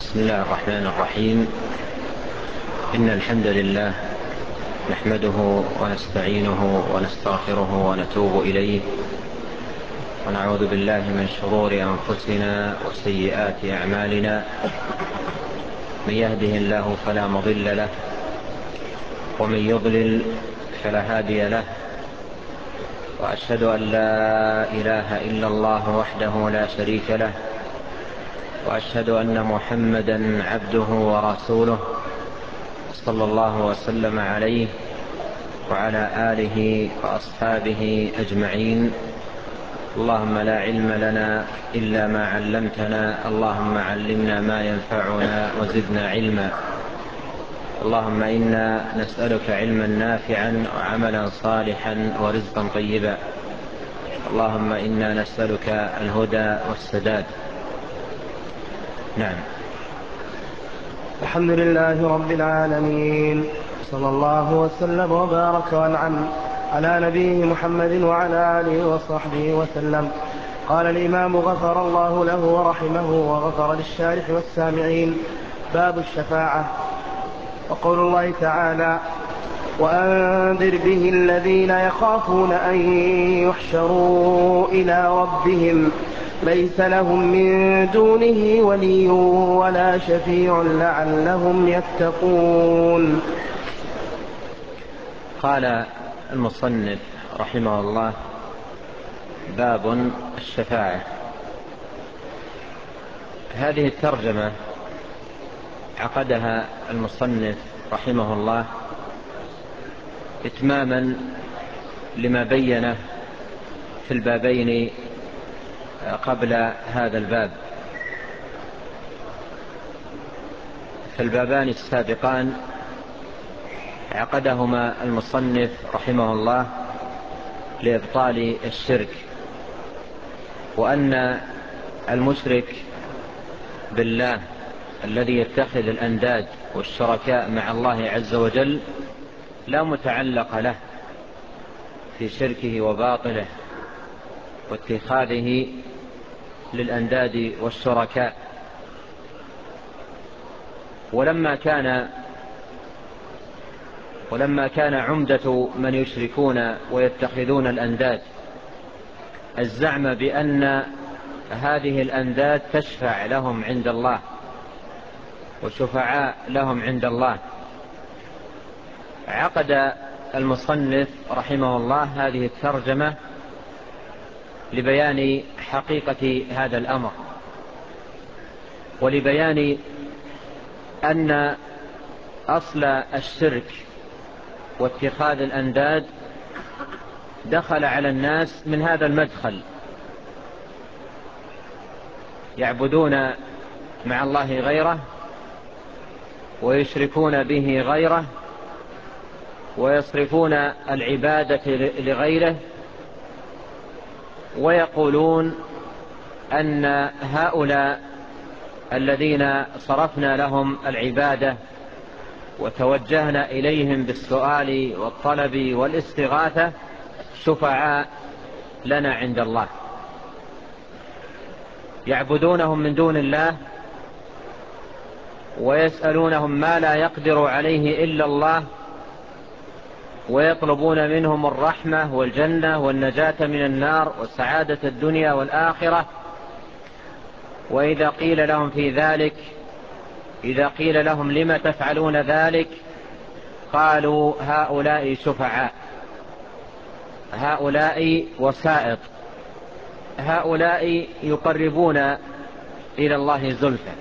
بسم الله الرحمن الرحيم. إن الحمد لله نحمده ونستعينه ونستغفره ونتوب إليه، ونعوذ بالله من شرور أنفسنا وسيئات أعمالنا. من يهده الله فلا مضل له، ومن يضلل فلا هادي له. وأشهد أن لا إله إلا الله وحده لا شريك له، وأشهد أن محمدا عبده ورسوله صلى الله وسلم عليه وعلى آله وأصحابه أجمعين. اللهم لا علم لنا إلا ما علمتنا، اللهم علمنا ما ينفعنا وزدنا علما. اللهم إنا نسألك علما نافعا وعملا صالحا ورزقا طيبا. اللهم إنا نسألك الهدى والسداد. نعم. الحمد لله رب العالمين، صلى الله وسلم وبارك وانعم على نبيه محمد وعلى آله وصحبه وسلم. قال الإمام غفر الله له ورحمه وغفر للشارح والسامعين: باب الشفاعة. وقول الله تعالى: وأنذر به الذين يخافون أن يحشروا إلى ربهم ليس لهم من دونه ولي ولا شفيع لعلهم يتقون. قال المصنف رحمه الله: باب الشفاعة. هذه الترجمة عقدها المصنف رحمه الله إتماما لما بينه في البابين قبل هذا الباب. فالبابان السابقان عقدهما المصنف رحمه الله لإبطال الشرك، وأن المشرك بالله الذي يتخذ الأنداد والشركاء مع الله عز وجل لا متعلق له في شركه وباطله واتخاذه للأنداد والشركاء. ولما كان عمدة من يشركون ويتخذون الأنداد الزعم بأن هذه الأنداد تشفع لهم عند الله وشفعاء لهم عند الله، عقد المصنف رحمه الله هذه الترجمة لبيان حقيقة هذا الأمر، ولبيان أن أصل الشرك واتخاذ الأنداد دخل على الناس من هذا المدخل، يعبدون مع الله غيره ويشركون به غيره ويصرفون العبادة لغيره، ويقولون أن هؤلاء الذين صرفنا لهم العبادة وتوجهنا إليهم بالسؤال والطلب والاستغاثة شفعاء لنا عند الله، يعبدونهم من دون الله ويسألونهم ما لا يقدر عليه إلا الله، ويطلبون منهم الرحمة والجنة والنجاة من النار وسعادة الدنيا والآخرة. وإذا قيل لهم في ذلك، إذا قيل لهم لم تفعلون ذلك، قالوا هؤلاء شفعاء، هؤلاء وسائط، هؤلاء يقربون إلى الله زلفى.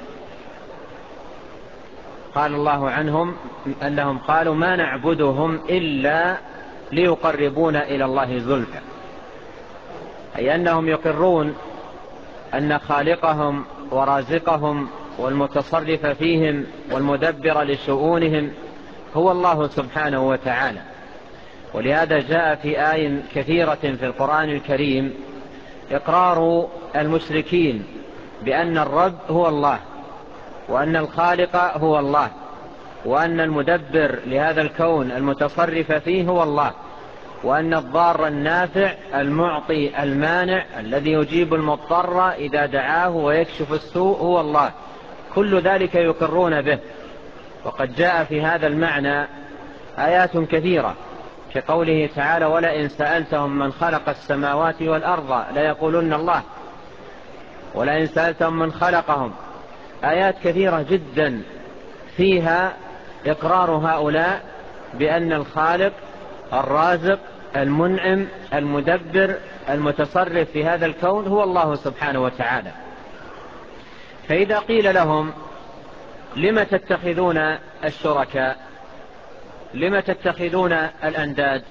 قال الله عنهم أنهم قالوا ما نعبدهم إلا ليقربونا إلى الله زلفى، أي أنهم يقرون أن خالقهم ورازقهم والمتصرف فيهم والمدبر لشؤونهم هو الله سبحانه وتعالى. ولهذا جاء في آية كثيرة في القرآن الكريم إقرار المشركين بأن الرب هو الله، وأن الخالق هو الله، وأن المدبر لهذا الكون المتصرف فيه هو الله، وأن الضار النافع المعطي المانع الذي يجيب المضطر إذا دعاه ويكشف السوء هو الله كل ذلك يقرون به. وقد جاء في هذا المعنى آيات كثيرة كقوله تعالى: ولئن سألتهم من خلق السماوات والأرض ليقولن الله، ولئن سألتهم من خلقهم. آيات كثيرة جدا فيها إقرار هؤلاء بأن الخالق الرازق المنعم المدبر المتصرف في هذا الكون هو الله سبحانه وتعالى. فإذا قيل لهم: لم تتخذون الشركاء، لم تتخذون الأنداد،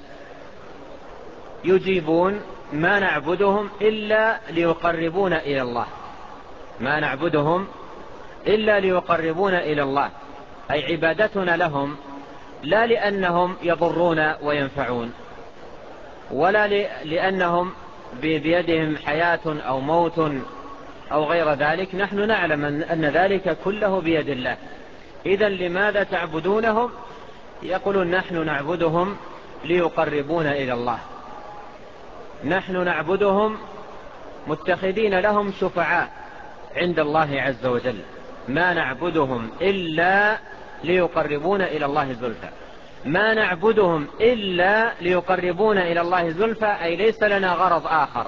يجيبون: ما نعبدهم إلا ليقربونا إلى الله، ما نعبدهم إلا ليقربونا إلى الله، أي عبادتنا لهم لا لأنهم يضرون وينفعون، ولا لأنهم بيدهم حياة أو موت أو غير ذلك. نحن نعلم أن ذلك كله بيد الله. إذن لماذا تعبدونهم؟ يقولون: نحن نعبدهم ليقربونا إلى الله، نحن نعبدهم متخذين لهم شفعاء عند الله عز وجل، ما نعبدهم إلا ليقربونا إلى الله زلفى، ما نعبدهم إلا ليقربونا إلى الله زلفى، أي ليس لنا غرض آخر.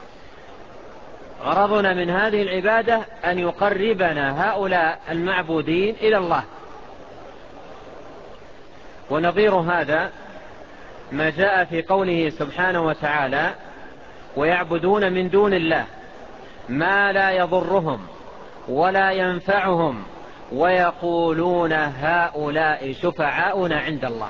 غرضنا من هذه العبادة أن يقربنا هؤلاء المعبودين إلى الله. ونظير هذا ما جاء في قوله سبحانه وتعالى: ويعبدون من دون الله ما لا يضرهم ولا ينفعهم ويقولون هؤلاء شفعاؤنا عند الله.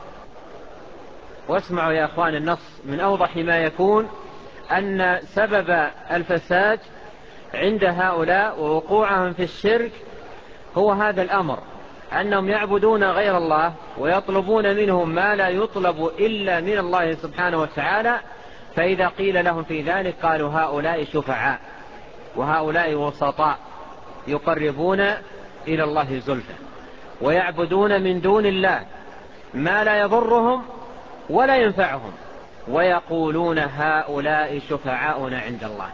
واسمعوا يا أخوان، النص من أوضح ما يكون أن سبب الفساد عند هؤلاء ووقوعهم في الشرك هو هذا الأمر، أنهم يعبدون غير الله ويطلبون منهم ما لا يطلب إلا من الله سبحانه وتعالى. فإذا قيل لهم في ذلك قالوا: هؤلاء شفعاء وهؤلاء وسطاء يقربون إلى الله زلفى. ويعبدون من دون الله ما لا يضرهم ولا ينفعهم ويقولون هؤلاء شفعاؤنا عند الله.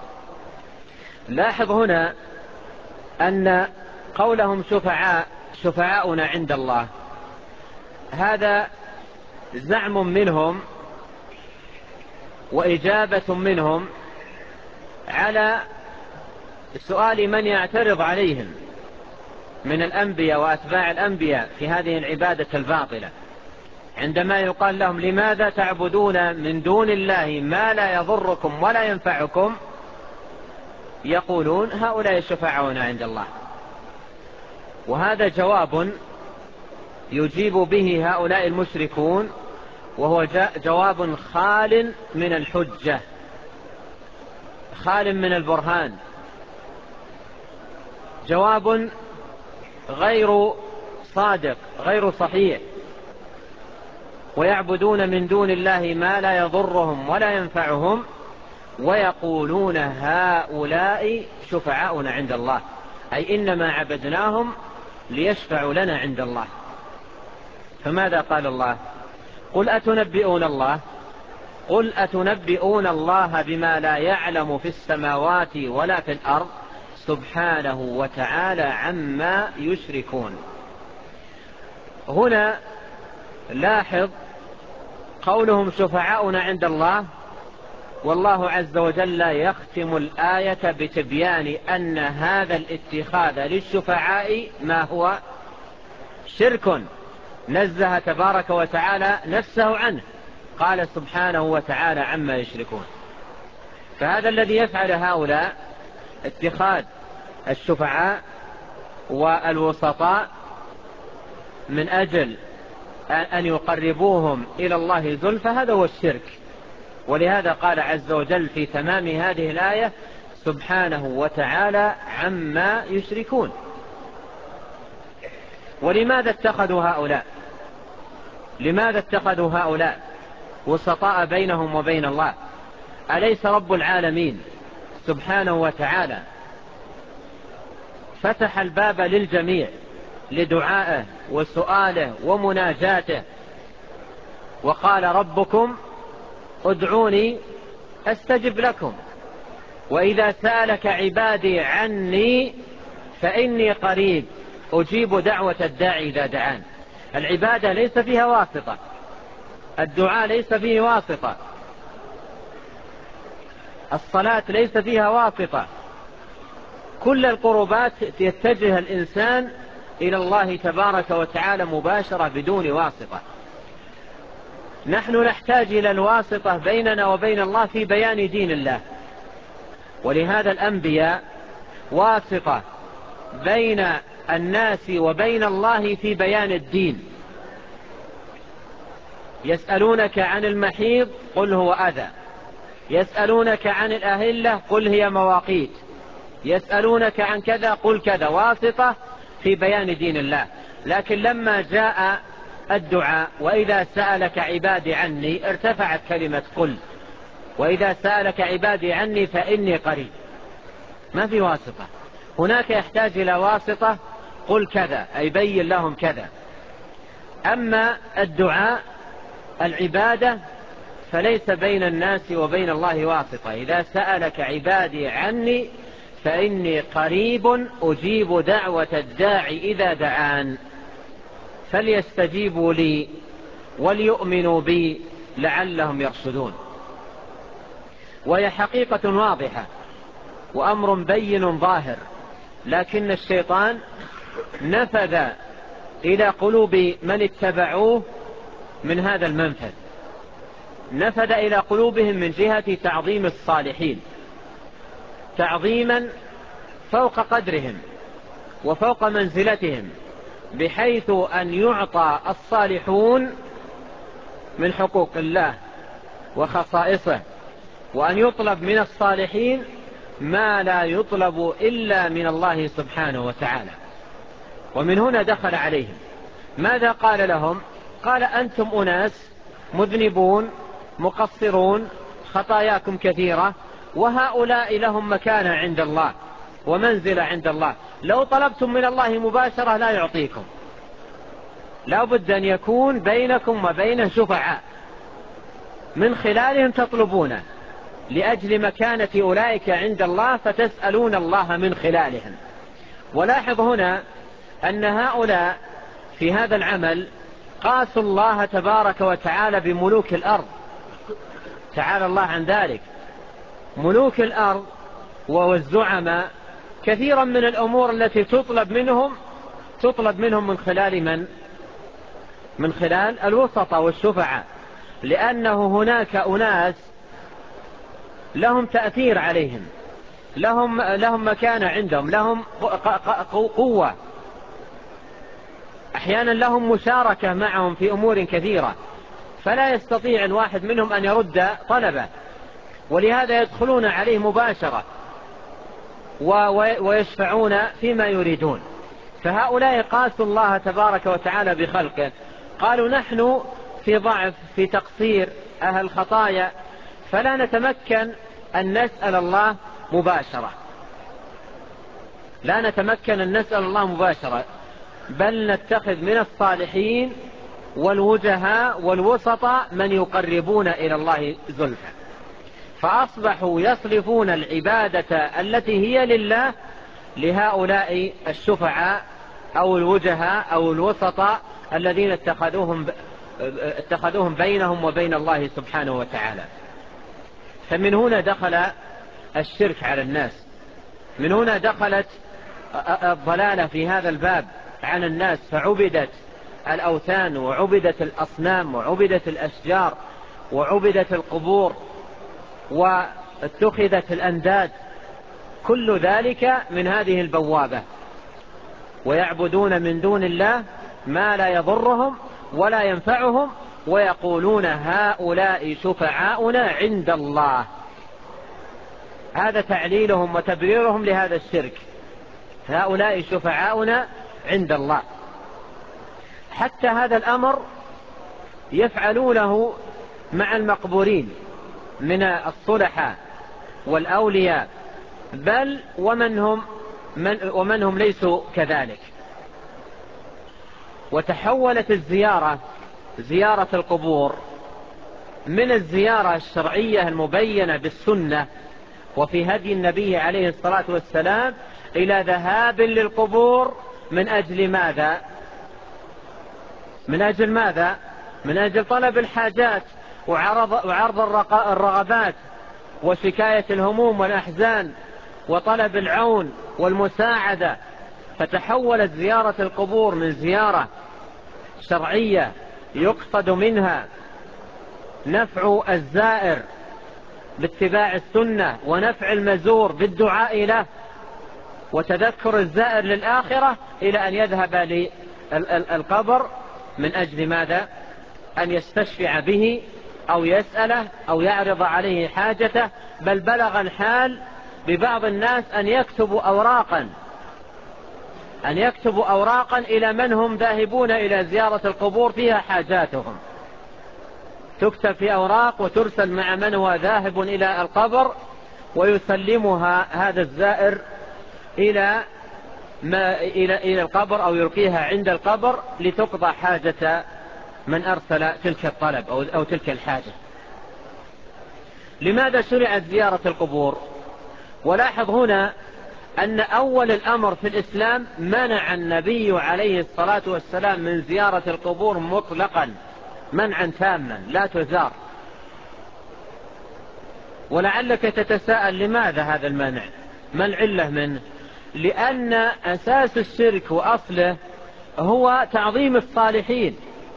لاحظ هنا أن قولهم شفعاؤنا عند الله هذا زعم منهم وإجابة منهم على سؤال من يعترض عليهم من الأنبياء وأتباع الأنبياء في هذه العبادة الباطلة. عندما يقال لهم: لماذا تعبدون من دون الله ما لا يضركم ولا ينفعكم، يقولون: هؤلاء شفعاؤنا عند الله. وهذا جواب يجيب به هؤلاء المشركون، وهو جواب خال من الحجة، خال من البرهان، جواب غير صادق غير صحيح. ويعبدون من دون الله ما لا يضرهم ولا ينفعهم ويقولون هؤلاء شفعاؤنا عند الله، أي إنما عبدناهم ليشفعوا لنا عند الله. فماذا قال الله؟ قل أتنبئون الله بما لا يعلم في السماوات ولا في الأرض سبحانه وتعالى عما يشركون. هنا لاحظ قولهم شفعاؤنا عند الله، والله عز وجل يختم الآية بتبيان أن هذا الاتخاذ للشفعاء ما هو شرك نزه تبارك وتعالى نفسه عنه. قال سبحانه وتعالى عما يشركون. فهذا الذي يفعل هؤلاء اتخاذ الشفعاء والوسطاء من أجل أن يقربوهم إلى الله زلفى، هذا هو الشرك. ولهذا قال عز وجل في تمام هذه الآية سبحانه وتعالى عما يشركون. ولماذا اتخذوا هؤلاء وسطاء بينهم وبين الله؟ أليس رب العالمين سبحانه وتعالى فتح الباب للجميع لدعائه وسؤاله ومناجاته، وقال: ربكم ادعوني أستجب لكم، وإذا سألك عبادي عني فإني قريب أجيب دعوة الداعي إذا دعان. العبادة ليس فيها واسطة، الدعاء ليس فيه واسطة، الصلاة ليس فيها واسطة، كل القربات يتجه الإنسان إلى الله تبارك وتعالى مباشرة بدون واسطة. نحن نحتاج إلى الواسطة بيننا وبين الله في بيان دين الله، ولهذا الأنبياء واسطة بين الناس وبين الله في بيان الدين. يسألونك عن المحيض قل هو أذى، يسألونك عن الأهلة قل هي مواقيت، يسألونك عن كذا قل كذا، واسطة في بيان دين الله. لكن لما جاء الدعاء وإذا سألك عبادي عني ارتفعت كلمة قل، وإذا سألك عبادي عني فإني قريب، ما في واسطة. هناك يحتاج إلى واسطة، قل كذا أي بين لهم كذا. أما الدعاء العبادة فليس بين الناس وبين الله واسطة. إذا سألك عبادي عني فإني قريب أجيب دعوة الداعي إذا دعان، فليستجيبوا لي وليؤمنوا بي لعلهم يرشدون. وهي حقيقة واضحة وأمر بين ظاهر، لكن الشيطان نفذ إلى قلوب من اتبعوه من هذا المنفذ، نفذ إلى قلوبهم من جهة تعظيم الصالحين تعظيما فوق قدرهم وفوق منزلتهم، بحيث أن يعطى الصالحون من حقوق الله وخصائصه، وأن يطلب من الصالحين ما لا يطلب إلا من الله سبحانه وتعالى. ومن هنا دخل عليهم. ماذا قال لهم؟ قال أنتم أناس مذنبون مقصرون خطاياكم كثيرة، وهؤلاء لهم مكانة عند الله ومنزلة عند الله، لو طلبتم من الله مباشرة لا يعطيكم، لا بد أن يكون بينكم وبينه شفعاء من خلالهم تطلبونه لأجل مكانة أولئك عند الله، فتسألون الله من خلالهم. ولاحظ هنا أن هؤلاء في هذا العمل قاسوا الله تبارك وتعالى بملوك الأرض، تعالى الله عن ذلك. ملوك الأرض والزعماء كثيرا من الأمور التي تطلب منهم من خلال من خلال الوسطاء والشفعاء، لأنه هناك أناس لهم تأثير عليهم، لهم مكانة عندهم، لهم قوة، أحيانا لهم مشاركة معهم في أمور كثيرة، فلا يستطيع الواحد منهم أن يرد طلبه، ولهذا يدخلون عليه مباشرة ويشفعون فيما يريدون. فهؤلاء قاسوا الله تبارك وتعالى بخلقه، قالوا نحن في ضعف في تقصير أهل خطايا، فلا نتمكن أن نسأل الله مباشرة، لا نتمكن أن نسأل الله مباشرة، بل نتخذ من الصالحين والوجهاء والوسطاء من يقربون إلى الله زلفى. فأصبحوا يصرفون العبادة التي هي لله لهؤلاء الشفعاء أو الوجهاء أو الوسطاء الذين اتخذوهم بينهم وبين الله سبحانه وتعالى. فمن هنا دخل الشرك على الناس، من هنا دخلت الضلالة في هذا الباب عن الناس، فعبدت الأوثان وعبدت الأصنام وعبدت الأشجار وعبدت القبور واتخذت الأنداد، كل ذلك من هذه البوابة. ويعبدون من دون الله ما لا يضرهم ولا ينفعهم، ويقولون هؤلاء شفعاؤنا عند الله. هذا تعليلهم وتبريرهم لهذا الشرك، هؤلاء شفعاؤنا عند الله. حتى هذا الأمر يفعلونه مع المقبورين من الصلحاء والأولياء، بل ومن هم ليسوا كذلك. وتحولت زيارة القبور من الزيارة الشرعية المبينة بالسنة وفي هدي النبي عليه الصلاة والسلام إلى ذهاب للقبور من أجل ماذا؟ من أجل ماذا؟ من أجل طلب الحاجات وعرض الرغبات وشكاية الهموم والأحزان وطلب العون والمساعدة. فتحولت زيارة القبور من زيارة شرعية يقصد منها نفع الزائر باتباع السنة ونفع المزور بالدعاء له وتذكر الزائر للآخرة، إلى أن يذهب للقبر من أجل ماذا؟ أن يستشفع به أو يسأله أو يعرض عليه حاجته. بل بلغ الحال ببعض الناس أن يكتبوا أوراقا إلى من هم ذاهبون إلى زيارة القبور فيها حاجاتهم، تكتب في أوراق وترسل مع من هو ذاهب إلى القبر، ويسلمها هذا الزائر إلى القبر أو يلقيها عند القبر لتقضى حاجة من أرسل تلك الطلب أو تلك الحاجة. لماذا شرعت زيارة القبور؟ ولاحظ هنا أن أول الأمر في الإسلام منع النبي عليه الصلاة والسلام من زيارة القبور مطلقا منعا تاما، لا تزار. ولعلك تتساءل لماذا هذا المنع؟ ما العلة منه؟ لأن أساس الشرك وأصله هو تعظيم الصالحين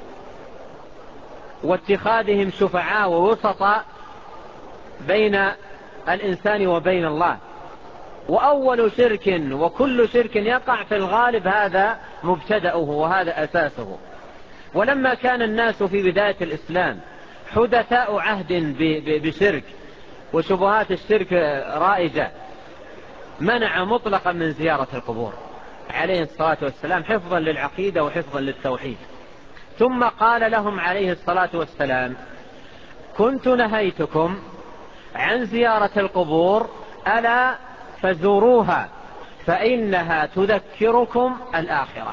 واتخاذهم شفعاء ووسطاء بين الإنسان وبين الله. وأول شرك وكل شرك يقع في الغالب هذا مبتدأه وهذا أساسه. ولما كان الناس في بداية الإسلام حدثاء عهد بشرك وشبهات الشرك رائجة، منع مطلقا من زيارة القبور عليه الصلاة والسلام حفظا للعقيدة وحفظا للتوحيد. ثم قال لهم عليه الصلاة والسلام: كنت نهيتكم عن زيارة القبور ألا فزوروها فإنها تذكركم الآخرة.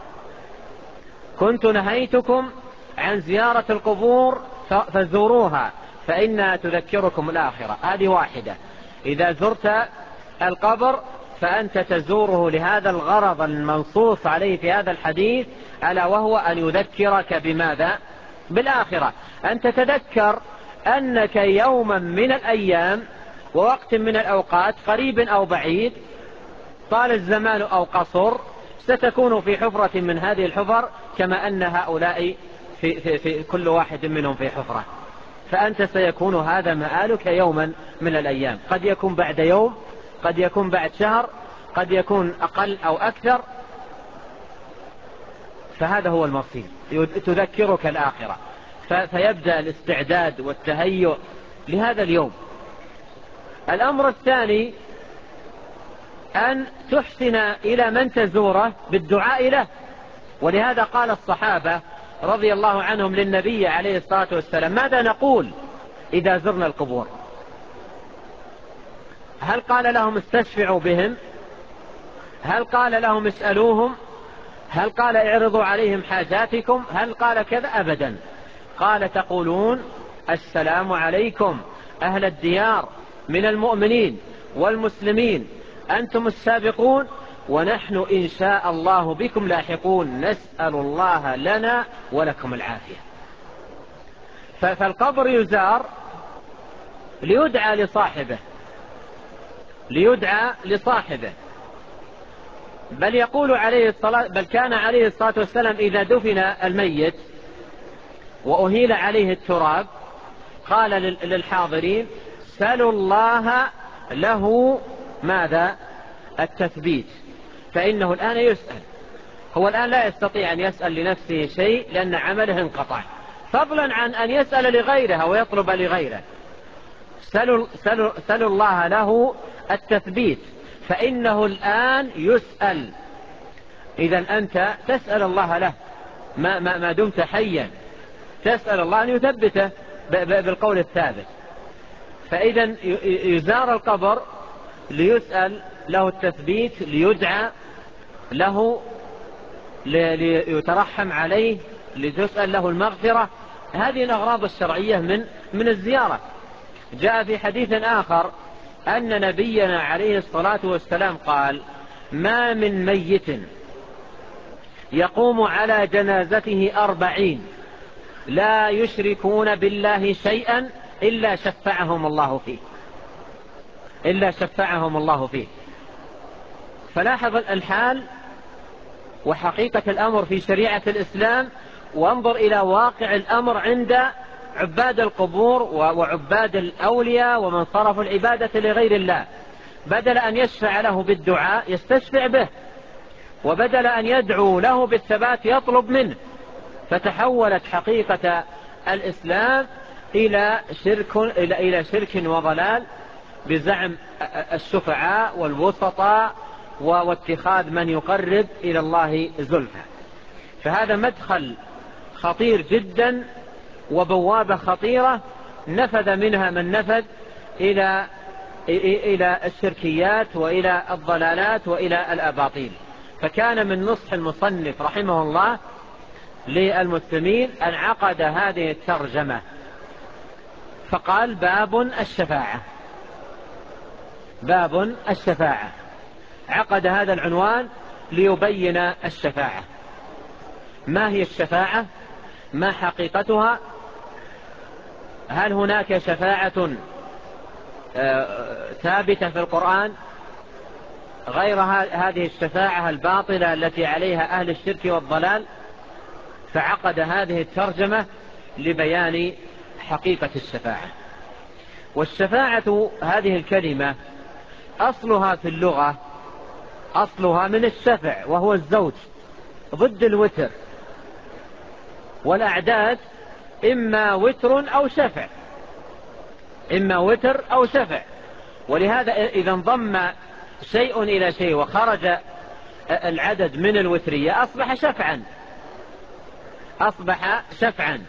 كنت نهيتكم عن زيارة القبور فزوروها فإنها تذكركم الآخرة. هذه واحدة. إذا زرت القبر فأنت تزوره لهذا الغرض المنصوص عليه في هذا الحديث، ألا وهو أن يذكرك بماذا؟ بالآخرة. أن تتذكر أنك يوما من الأيام ووقت من الأوقات قريب أو بعيد، طال الزمان أو قصر، ستكون في حفرة من هذه الحفر كما أن هؤلاء في كل واحد منهم في حفرة. فأنت سيكون هذا مآلك يوما من الأيام، قد يكون بعد يوم، قد يكون بعد شهر، قد يكون أقل أو أكثر. فهذا هو المصير، تذكرك الآخرة. فيبدأ الاستعداد والتهيؤ لهذا اليوم. الأمر الثاني أن تحسن إلى من تزوره بالدعاء له. ولهذا قال الصحابة رضي الله عنهم للنبي عليه الصلاة والسلام: ماذا نقول إذا زرنا القبور؟ هل قال لهم استشفعوا بهم؟ هل قال لهم اسألوهم؟ هل قال اعرضوا عليهم حاجاتكم؟ هل قال كذا؟ أبدا. قال: تقولون السلام عليكم أهل الديار من المؤمنين والمسلمين، أنتم السابقون ونحن إن شاء الله بكم لاحقون، نسأل الله لنا ولكم العافية. فالقبر يزار ليدعى لصاحبه. بل كان عليه الصلاة والسلام إذا دفن الميت وأهيل عليه التراب قال للحاضرين: سلوا الله له ماذا؟ التثبيت، فإنه الآن يسأل. هو الآن لا يستطيع أن يسأل لنفسه شيء لأن عمله انقطع، فضلا عن أن يسأل لغيره ويطلب لغيره. سلوا الله له التثبيت، فإنه الآن يسأل. إذن أنت تسأل الله له ما دمت حيا، تسأل الله أن يثبته بالقول الثابت. فإذن يزار القبر ليسأل له التثبيت، ليدعى له، ليترحم عليه، لتسأل له المغفرة. هذه الأغراض الشرعية من الزيارة. جاء في حديث آخر أن نبينا عليه الصلاة والسلام قال: ما من ميت يقوم على جنازته 40 لا يشركون بالله شيئا إلا شفعهم الله فيه. فلاحظ الحال وحقيقة الأمر في شريعة الإسلام، وانظر إلى واقع الأمر عند عباد القبور وعباد الأولياء ومن صرفوا العبادة لغير الله. بدل أن يشفع له بالدعاء يستشفع به، وبدل أن يدعو له بالثبات يطلب منه. فتحولت حقيقة الإسلام إلى شرك وضلال بزعم الشفعاء والوسطاء واتخاذ من يقرب إلى الله زلفى. فهذا مدخل خطير جدا وبوابة خطيرة نفذ منها من نفذ إلى الشركيات وإلى الضلالات وإلى الأباطيل. فكان من نصح المصنف رحمه الله للمسلمين أن عقد هذه الترجمة فقال: باب الشفاعة. عقد هذا العنوان ليبين الشفاعة. ما هي الشفاعة؟ ما حقيقتها؟ هل هناك شفاعة ثابتة في القرآن غير هذه الشفاعة الباطلة التي عليها أهل الشرك والضلال؟ فعقد هذه الترجمة لبيان حقيقة الشفاعة. والشفاعة هذه الكلمة أصلها في اللغة أصلها من الشفع وهو الزوج ضد الوتر، والأعداد إما وتر أو شفع. ولهذا إذا انضم شيء إلى شيء وخرج العدد من الوترية أصبح شفعا.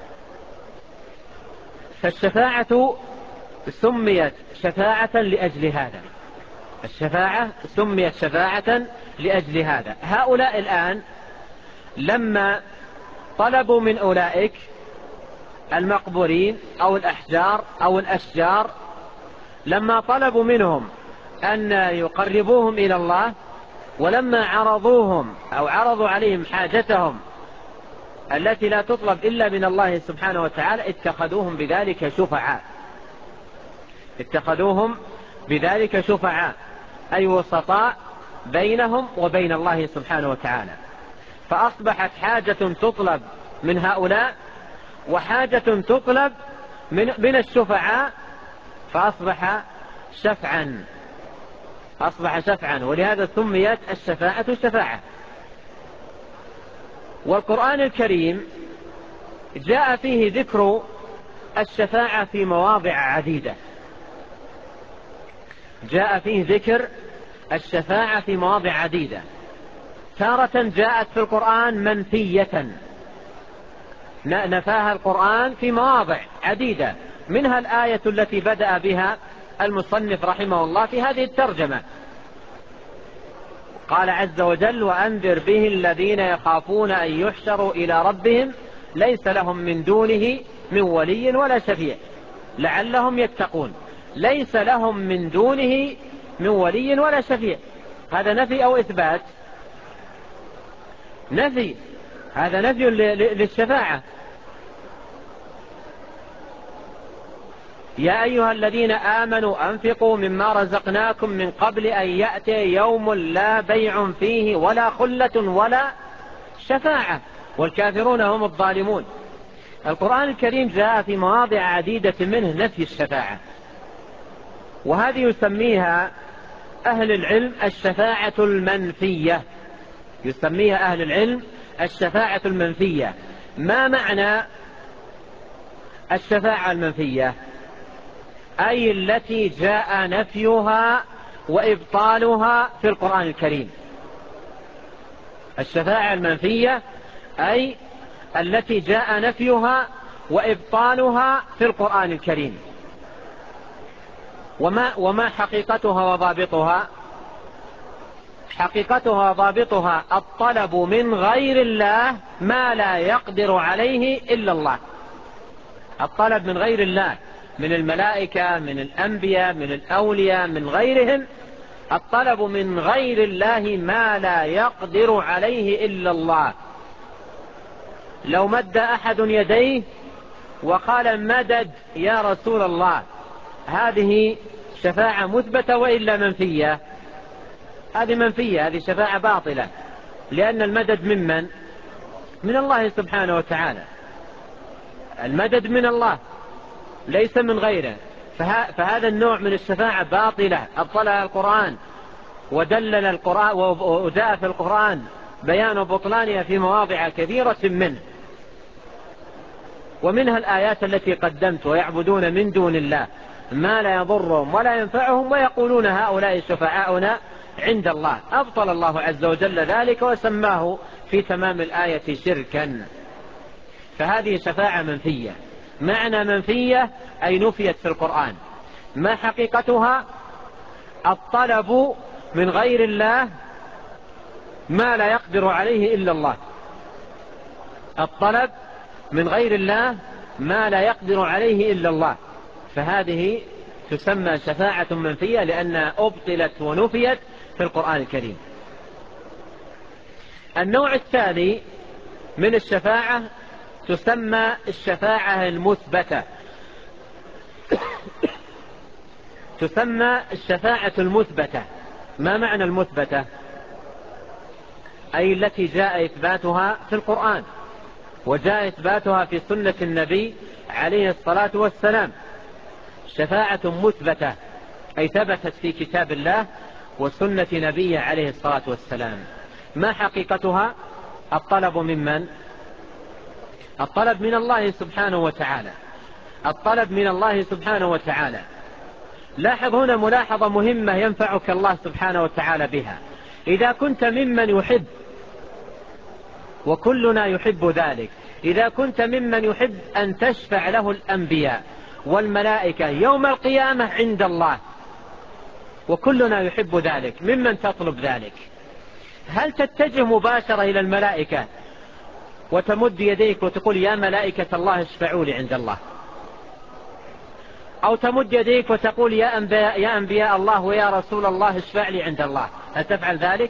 فالشفاعة سميت شفاعة لأجل هذا. الشفاعة سميت شفاعة لأجل هذا. هؤلاء الآن لما طلبوا من أولئك المقبورين أو الأحجار أو الأشجار، لما طلبوا منهم أن يقربوهم إلى الله، ولما عرضوا عليهم حاجتهم التي لا تطلب إلا من الله سبحانه وتعالى، اتخذوهم بذلك شفعاء، أي وسطاء بينهم وبين الله سبحانه وتعالى. فأصبحت حاجة تطلب من هؤلاء وحاجة تطلب من الشفعاء، فأصبح شفعا. ولهذا سميت الشفاعة شفاعة. والقرآن الكريم جاء فيه ذكر الشفاعة في مواضع عديدة. تارة جاءت في القرآن منفية، نفاها القرآن في مواضع عديدة، منها الآية التي بدأ بها المصنف رحمه الله في هذه الترجمة. قال عز وجل: وأنذر به الذين يخافون أن يحشروا إلى ربهم ليس لهم من دونه من ولي ولا شفيع لعلهم يتقون. ليس لهم من دونه من ولي ولا شفيع، هذا نفي أو إثبات؟ نفي. هذا نفي للشفاعة. يا أيها الذين آمنوا أنفقوا مما رزقناكم من قبل أن يأتي يوم لا بيع فيه ولا خلة ولا شفاعة والكافرون هم الظالمون. القرآن الكريم جاء في مواضع عديدة منه نفي الشفاعة، وهذه يسميها أهل العلم الشفاعة المنفية. ما معنى الشفاعة المنفية؟ أي التي جاء نفيها وإبطالها في القرآن الكريم. الشفاعة المنفية أي التي جاء نفيها وإبطالها في القرآن الكريم. وما حقيقتها وضابطها؟ حقيقتها وضابطها الطلب من غير الله ما لا يقدر عليه إلا الله. الطلب من غير الله، من الملائكة، من الأنبياء، من الأولياء، من غيرهم، الطلب من غير الله ما لا يقدر عليه إلا الله. لو مد أحد يديه وقال مدد يا رسول الله، هذه شفاعة مثبتة وإلا منفية؟ هذه منفية، هذه شفاعة باطلة، لأن المدد ممن؟ من الله سبحانه وتعالى. المدد من الله ليس من غيره، فهذا النوع من الشفاعة باطلة أبطلها القرآن ودلل القرآن، وجاء في القرآن بيان بطلانها في مواضع كثيرة منه، ومنها الآيات التي قدمت: ويعبدون من دون الله ما لا يضرهم ولا ينفعهم ويقولون هؤلاء شفعاؤنا عند الله. أبطل الله عز وجل ذلك وسماه في تمام الآية شركا. فهذه شفاعة منفية. معنى منفية أي نفيت في القرآن. ما حقيقتها؟ الطلب من غير الله ما لا يقدر عليه إلا الله. الطلب من غير الله ما لا يقدر عليه إلا الله، فهذه تسمى شفاعة منفية لأنها أبطلت ونفيت في القرآن الكريم. النوع الثاني من الشفاعة تسمى الشفاعة المثبتة. تسمى الشفاعة المثبتة. ما معنى المثبتة؟ أي التي جاء إثباتها في القرآن وجاء إثباتها في سنة النبي عليه الصلاة والسلام. شفاعة مثبتة أي ثبتت في كتاب الله وسنة نبيه عليه الصلاة والسلام. ما حقيقتها؟ الطلب ممن؟ الطلب من الله سبحانه وتعالى. الطلب من الله سبحانه وتعالى. لاحظ هنا ملاحظة مهمة ينفعك الله سبحانه وتعالى بها. إذا كنت ممن يحب، وكلنا يحب ذلك، إذا كنت ممن يحب أن تشفع له الأنبياء والملائكة يوم القيامة عند الله، وكلنا يحب ذلك، ممن تطلب ذلك؟ هل تتجه مباشرة إلى الملائكة وتمد يديك وتقول يا ملائكة الله اشفعوا لي عند الله، أو تمد يديك وتقول يا أنبياء الله ويا رسول الله اشفع لي عند الله؟ هل تفعل ذلك؟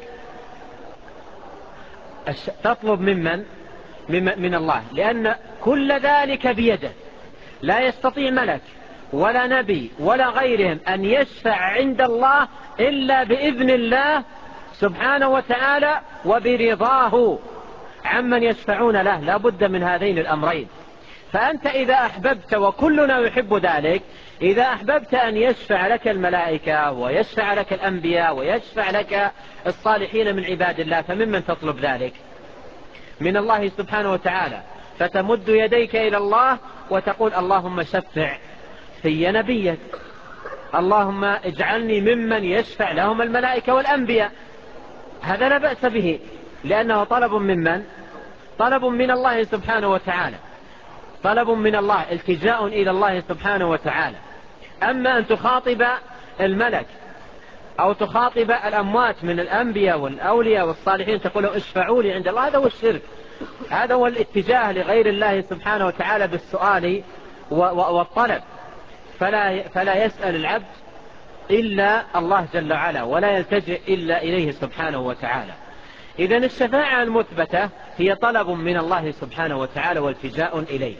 تطلب من الله، لأن كل ذلك بيده. لا يستطيع ملك ولا نبي ولا غيرهم أن يشفع عند الله إلا بإذن الله سبحانه وتعالى وبرضاه عمن يشفعون له. لا بد من هذين الأمرين. فأنت إذا أحببت، وكلنا يحب ذلك، إذا أحببت أن يشفع لك الملائكة ويشفع لك الأنبياء ويشفع لك الصالحين من عباد الله، فممن تطلب ذلك؟ من الله سبحانه وتعالى. فتمد يديك إلى الله وتقول اللهم شفع في نبيك، اللهم اجعلني ممن يشفع لهم الملائكة والأنبياء. هذا لا بأس به، لأنه طلب ممن؟ طلب من الله سبحانه وتعالى، طلب من الله، التجاء إلى الله سبحانه وتعالى. أما أن تخاطب الملك أو تخاطب الأموات من الأنبياء والأولياء والصالحين تقول اشفعوا لي عند الله، هذا هو الشرك. هذا هو الاتجاه لغير الله سبحانه وتعالى بالسؤال والطلب. فلا يسأل العبد إلا الله جل وعلا، ولا يلتجئ إلا إليه سبحانه وتعالى. إذن الشفاعة المثبتة هي طلب من الله سبحانه وتعالى والتجاء إليه.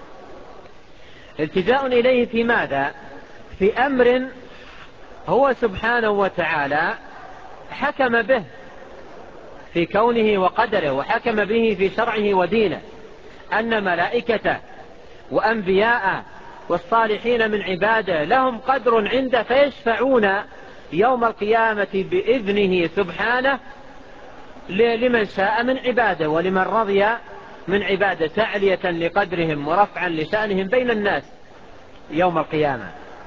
التجاء إليه في ماذا؟ في أمر هو سبحانه وتعالى حكم به في كونه وقدره، وحكم به في شرعه ودينه، أن ملائكته وأنبياء والصالحين من عباده لهم قدر عنده، فيشفعون يوم القيامة بإذنه سبحانه لمن شاء من عباده ولمن رضي من عباده، تعلية لقدرهم ورفعا لشأنهم بين الناس يوم القيامة.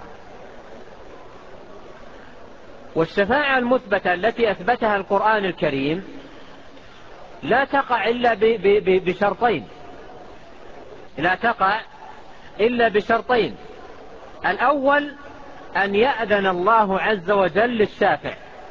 والشفاعة المثبتة التي أثبتها القرآن الكريم لا تقع إلا بشرطين. لا تقع إلا بشرطين. الأول أن يأذن الله عز وجل للشافع.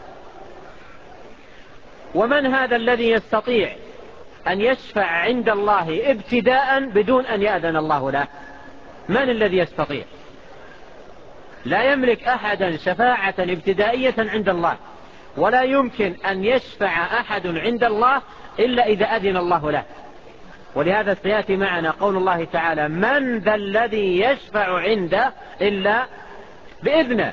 ومن هذا الذي يستطيع أن يشفع عند الله ابتداء بدون أن يأذن الله له؟ من الذي يستطيع؟ لا يملك أحدا شفاعة ابتدائية عند الله، ولا يمكن أن يشفع أحد عند الله إلا إذا أذن الله له. ولهذا سيأتي معنا قول الله تعالى: من ذا الذي يشفع عنده إلا بإذنه.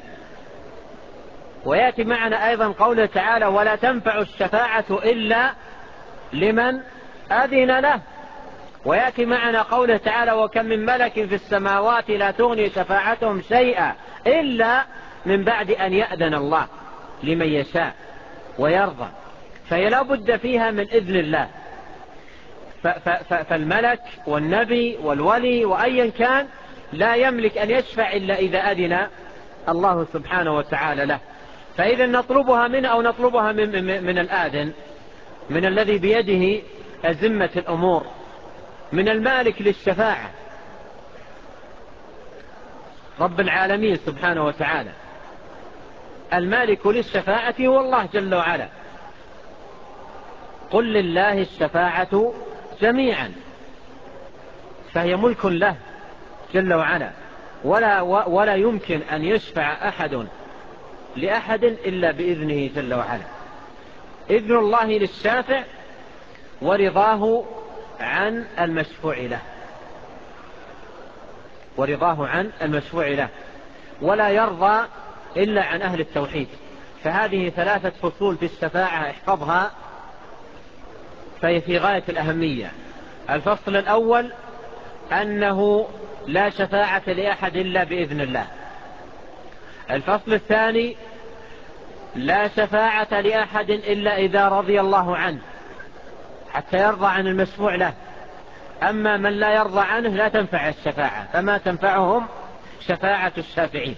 ويأتي معنا أيضا قوله تعالى: ولا تنفع الشفاعة إلا لمن أذن له. ويأتي معنا قوله تعالى: وكم من ملك في السماوات لا تغني شفاعتهم شيئا إلا من بعد أن يأذن الله لمن يشاء ويرضى. فهي لا بد فيها من إذن الله. فالملك والنبي والولي وأيا كان لا يملك أن يشفع إلا إذا أذن الله سبحانه وتعالى له. فإذا نطلبها منه أو نطلبها من الآذن، من الذي بيده أزمة الأمور، من المالك للشفاعة رب العالمين سبحانه وتعالى. المالك للشفاعة هو الله جل وعلا. قل لله الشفاعة جميعا، فهي ملك له جل وعلا، ولا يمكن أن يشفع أحد لأحد إلا بإذنه جل وعلا. إذن الله للشافع ورضاه عن المشفوع له، ورضاه عن المشفوع له، ولا يرضى إلا عن أهل التوحيد. فهذه 3 فصول في الشفاعة احفظها، فهي في غاية الأهمية. الفصل الأول أنه لا شفاعة لأحد إلا بإذن الله. الفصل الثاني: لا شفاعة لأحد إلا إذا رضي الله عنه حتى يرضى عن المشفوع له. أما من لا يرضى عنه لا تنفع الشفاعة، فما تنفعهم شفاعة الشافعين.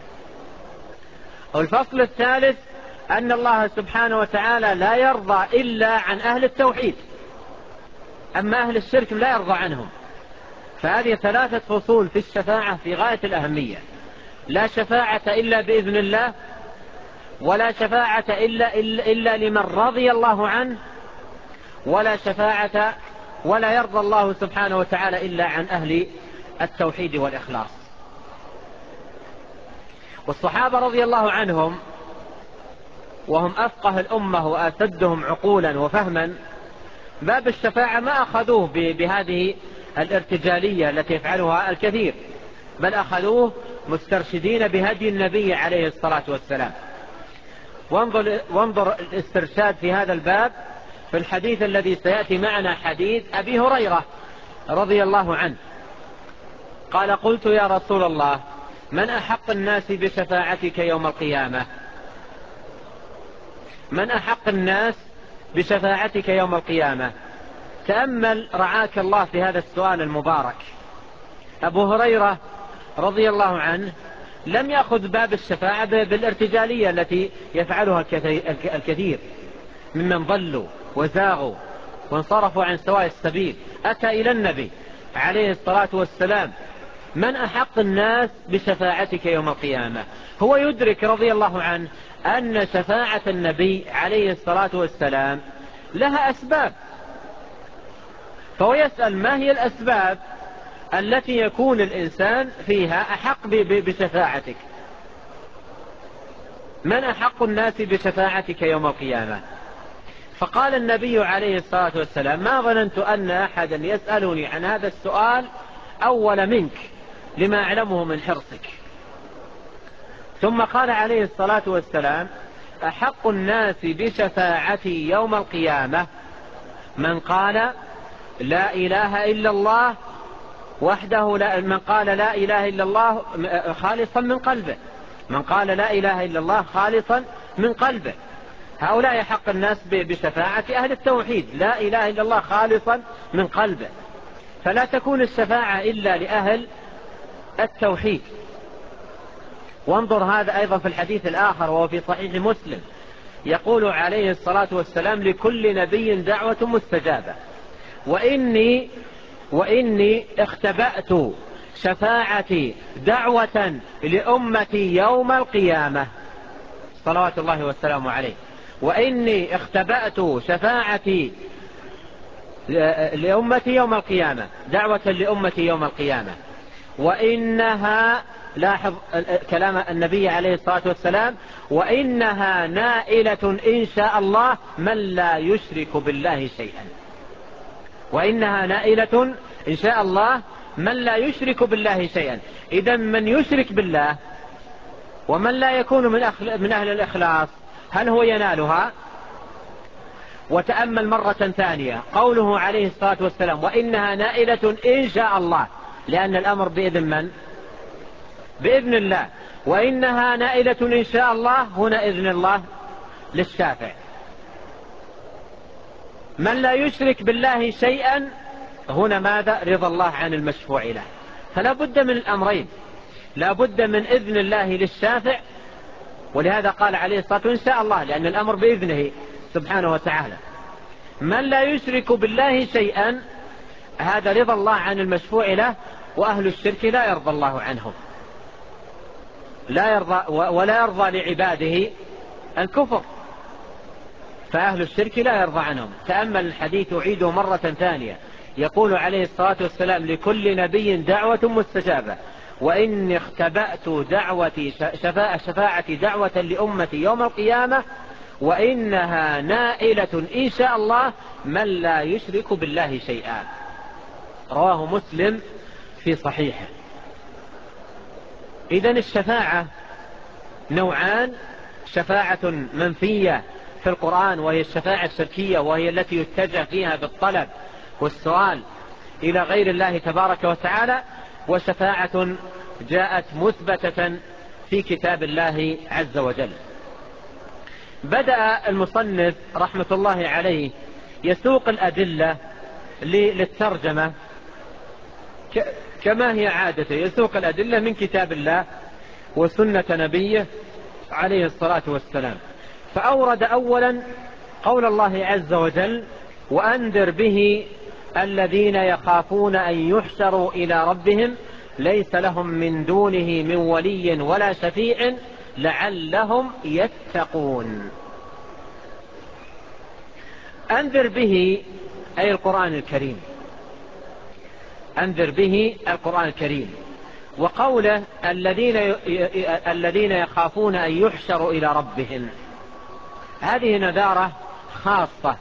والفصل الثالث أن الله سبحانه وتعالى لا يرضى إلا عن أهل التوحيد، أما أهل الشرك لا يرضى عنهم. فهذه 3 فصول في الشفاعة في غاية الأهمية: لا شفاعة إلا بإذن الله، ولا شفاعة إلا لمن رضي الله عنه، ولا يرضى الله سبحانه وتعالى إلا عن أهل التوحيد والإخلاص. والصحابة رضي الله عنهم وهم أفقه الأمة وأسدهم عقولا وفهما، باب الشفاعة ما أخذوه بهذه الارتجالية التي يفعلها الكثير، بل أخذوه مسترشدين بهدي النبي عليه الصلاة والسلام. وانظر الاسترشاد في هذا الباب في الحديث الذي سيأتي معنا، حديث أبي هريرة رضي الله عنه قال: قلت يا رسول الله من أحق الناس بشفاعتك يوم القيامة؟ من أحق الناس بشفاعتك يوم القيامة؟ تأمل رعاك الله في هذا السؤال المبارك. أبو هريرة رضي الله عنه لم يأخذ باب الشفاعة بالارتجالية التي يفعلها الكثير ممن ضلوا وزاغوا وانصرفوا عن سواء السبيل. أتى إلى النبي عليه الصلاة والسلام: من أحق الناس بشفاعتك يوم القيامة؟ هو يدرك رضي الله عنه أن شفاعة النبي عليه الصلاة والسلام لها أسباب، فهو يسأل: ما هي الأسباب التي يكون الإنسان فيها أحق بشفاعتك؟ من أحق الناس بشفاعتك يوم القيامة؟ فقال النبي عليه الصلاة والسلام: ما ظننت أن أحدا يسألني عن هذا السؤال أول منك لما أعلمه من حرصك. ثم قال عليه الصلاة والسلام: أحق الناس بشفاعتي يوم القيامة من قال لا إله إلا الله وحده من قال لا إله إلا الله خالصا من قلبه، من قال لا إله إلا الله خالصا من قلبه. هؤلاء يحق الناس بشفاعة أهل التوحيد، لا إله إلا الله خالصا من قلبه. فلا تكون الشفاعة إلا لأهل التوحيد. وانظر هذا أيضا في الحديث الآخر وهو في صحيح مسلم، يقول عليه الصلاة والسلام: لكل نبي دعوة مستجابة، وإني اختبأت شفاعتي دعوة لأمتي يوم القيامة صلوات الله والسلام عليه. وإني اختبأت شفاعتي لأمتي يوم القيامة، دعوة لأمتي يوم القيامة. وإنها، لاحظ كلام النبي عليه الصلاة والسلام، وإنها نائلة إن شاء الله من لا يشرك بالله شيئا. وإنها نائلة إن شاء الله من لا يشرك بالله شيئا. إذا من يشرك بالله ومن لا يكون من أهل الإخلاص هل هو ينالها؟ وتأمل مرة ثانية قوله عليه الصلاة والسلام وإنها نائلة إن شاء الله، لأن الأمر بإذن من؟ بإذن الله. وإنها نائلة إن شاء الله، هنا إذن الله للشافع. من لا يشرك بالله شيئا، هنا ماذا؟ رضا الله عن المشفوع له. فلا بد من الأمرين، لا بد من إذن الله للشافع، ولهذا قال عليه الصلاة والسلام إن شاء الله، لأن الأمر بإذنه سبحانه وتعالى. من لا يشرك بالله شيئا، هذا رضا الله عن المشفوع له، وأهل الشرك لا يرضى الله عنهم، لا يرضى ولا يرضى لعباده الكفر، فأهل الشرك لا يرضى عنهم. تأمل الحديث، أعيده مرة ثانية، يقول عليه الصلاة والسلام لكل نبي دعوة مستجابة، وإني اختبأت دعوتي شفاعتي دعوة لأمتي يوم القيامة، وإنها نائلة إن شاء الله من لا يشرك بالله شيئا. رواه مسلم في صحيحه. إذن الشفاعة نوعان: شفاعة منفية في القرآن وهي الشفاعة الشركية، وهي التي يتجه فيها بالطلب والسؤال إلى غير الله تبارك وتعالى، وشفاعة جاءت مثبتة في كتاب الله عز وجل. بدأ المصنف رحمة الله عليه يسوق الأدلة للترجمة كما هي عادته، يسوق الأدلة من كتاب الله وسنة نبيه عليه الصلاة والسلام. فأورد أولا قول الله عز وجل وأنذر به الذين يخافون أن يحشروا إلى ربهم ليس لهم من دونه من ولي ولا شفيع لعلهم يتقون. أنذر به أي القرآن الكريم، أنذر به القرآن الكريم. وقوله الذين يخافون أن يحشروا إلى ربهم، هذه نذارة خاصة،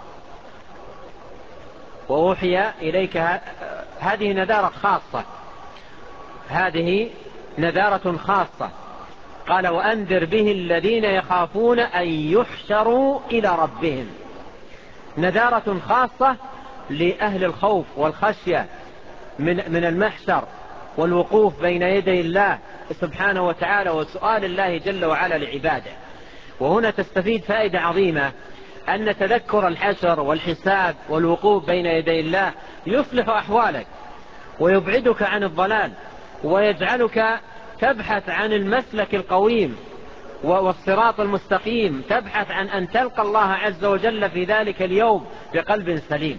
وأوحي إليك، هذه نذارة خاصة، هذه نذارة خاصة. قال وأنذر به الذين يخافون أن يحشروا إلى ربهم، نذارة خاصة لأهل الخوف والخشية من المحشر والوقوف بين يدي الله سبحانه وتعالى وسؤال الله جل وعلا لعباده. وهنا تستفيد فائدة عظيمة، أن تذكر الحشر والحساب والوقوف بين يدي الله يصلح أحوالك ويبعدك عن الضلال، ويجعلك تبحث عن المسلك القويم والصراط المستقيم، تبحث عن أن تلقى الله عز وجل في ذلك اليوم بقلب سليم.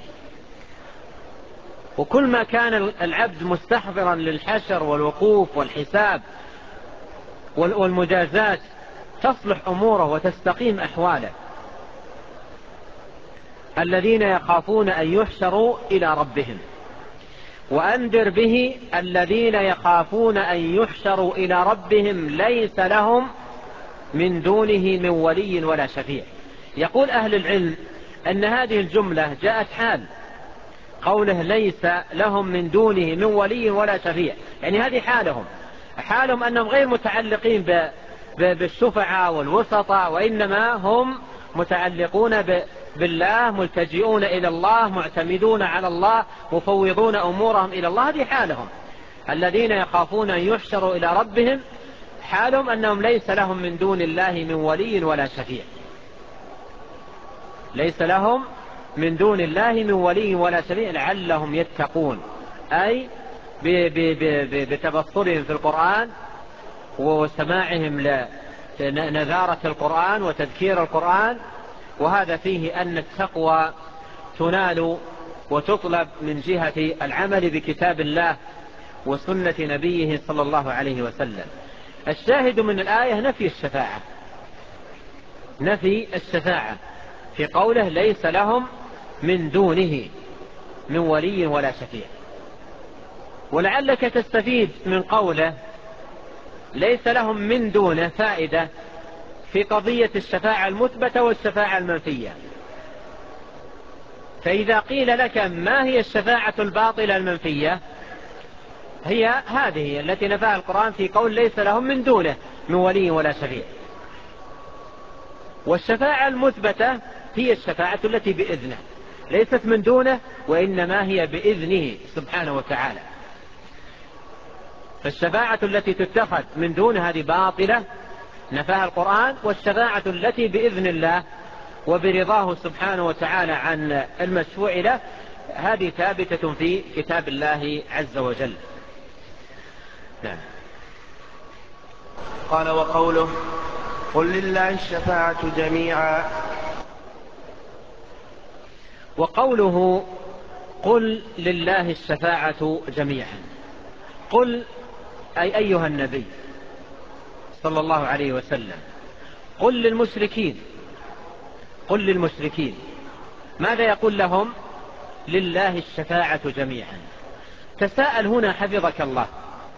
وكل ما كان العبد مستحضرا للحشر والوقوف والحساب والمجازات تصلح أموره وتستقيم أحواله. الذين يخافون أن يحشروا إلى ربهم، وأنذر به الذين يخافون أن يحشروا إلى ربهم ليس لهم من دونه من ولي ولا شفيع. يقول أهل العلم أن هذه الجملة جاءت حال قوله ليس لهم من دونه من ولي ولا شفيع، يعني هذه حالهم أنهم غير متعلقين بالشفعاء والوسطاء، وإنما هم متعلقون بالله، ملتجئون إلى الله، معتمدون على الله، مفوضون أمورهم إلى الله. هذه حالهم. الذين يخافون أن يحشروا إلى ربهم حالهم أنهم ليس لهم من دون الله من ولي ولا شفيع، ليس لهم من دون الله من ولي ولا شفيع لعلهم يتقون، أي بتبصرهم في القرآن وسماعهم لنذارة القرآن وتذكير القرآن. وهذا فيه أن التقوى تنال وتطلب من جهة العمل بكتاب الله وسنة نبيه صلى الله عليه وسلم. الشاهد من الآية نفي الشفاعة، نفي الشفاعة في قوله ليس لهم من دونه من ولي ولا شفيع. ولعلك تستفيد من قوله ليس لهم من دونه فائدة في قضية الشفاعة المثبتة والشفاعة المنفية. فإذا قيل لك ما هي الشفاعة الباطلة المنفية، هي هذه التي نفاها القرآن في قول ليس لهم من دونه من ولي ولا شفيع. والشفاعة المثبتة هي الشفاعة التي بإذنه، ليست من دونه وإنما هي بإذنه سبحانه وتعالى. فالشفاعة التي تتخذ من دون هذه باطلة نفاها القرآن، والشفاعة التي بإذن الله وبرضاه سبحانه وتعالى عن المشفوع له هذه ثابتة في كتاب الله عز وجل. نعم. قال وقوله قل لله الشفاعة جميعا. وقوله قل لله الشفاعة جميعا، قل أي أيها النبي صلى الله عليه وسلم قل للمشركين، قل للمشركين ماذا يقول لهم؟ لله الشفاعة جميعا. تساءل هنا حفظك الله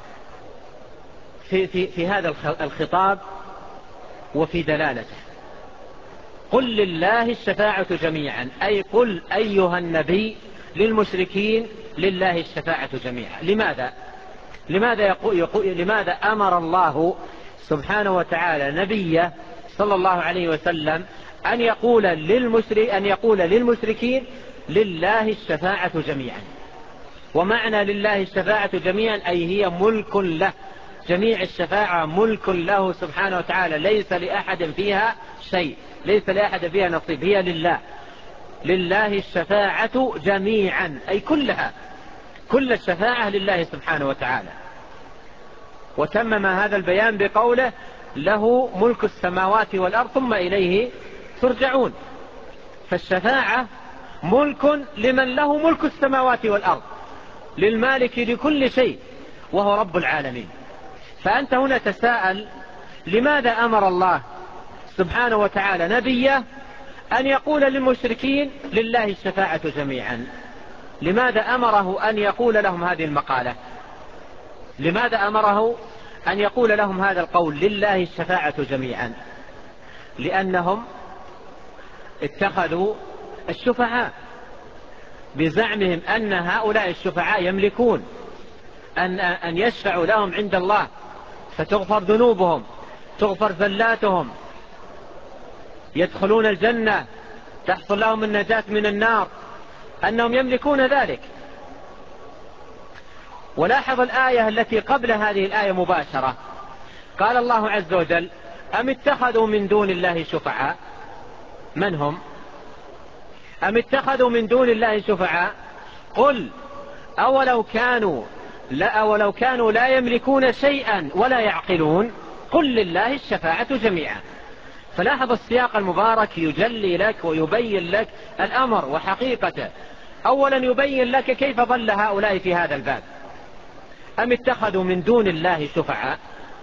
في هذا الخطاب وفي دلالته. قل لله الشفاعة جميعا أي قل أيها النبي للمشركين لله الشفاعة جميعا. لماذا أمر الله سبحانه وتعالى نبيه صلى الله عليه وسلم أن يقول للمشركين لله الشفاعة جميعا؟ ومعنى لله الشفاعة جميعا أي هي ملك له، جميع الشفاعة ملك له سبحانه وتعالى، ليس لأحد فيها شيء، ليس لأحد فيها نصيب، هي لله. لله الشفاعة جميعا أي كلها، كل الشفاعة لله سبحانه وتعالى. وتمم هذا البيان بقوله له ملك السماوات والأرض ثم إليه ترجعون. فالشفاعة ملك لمن له ملك السماوات والأرض، للمالك لكل شيء وهو رب العالمين. فأنت هنا تساءل لماذا أمر الله سبحانه وتعالى نبيه أن يقول للمشركين لله الشفاعة جميعا؟ لماذا أمره أن يقول لهم هذه المقالة؟ لماذا أمره أن يقول لهم هذا القول لله الشفاعة جميعا؟ لأنهم اتخذوا الشفعاء بزعمهم أن هؤلاء الشفعاء يملكون أن يشفعوا لهم عند الله فتغفر ذنوبهم، تغفر زلاتهم، يدخلون الجنة، تحصل لهم النجاة من النار، أنهم يملكون ذلك. ولاحظ الآية التي قبل هذه الآية مباشرة، قال الله عز وجل أم اتخذوا من دون الله شفعاء. من هم؟ أم اتخذوا من دون الله شفعاء. قل أولو كانوا لا يملكون شيئا ولا يعقلون قل لله الشفاعة جميعا. فلاحظ السياق المبارك يجلي لك ويبين لك الأمر وحقيقته. أولا يبين لك كيف ضل هؤلاء في هذا الباب. أم اتخذوا من دون الله شفعاء،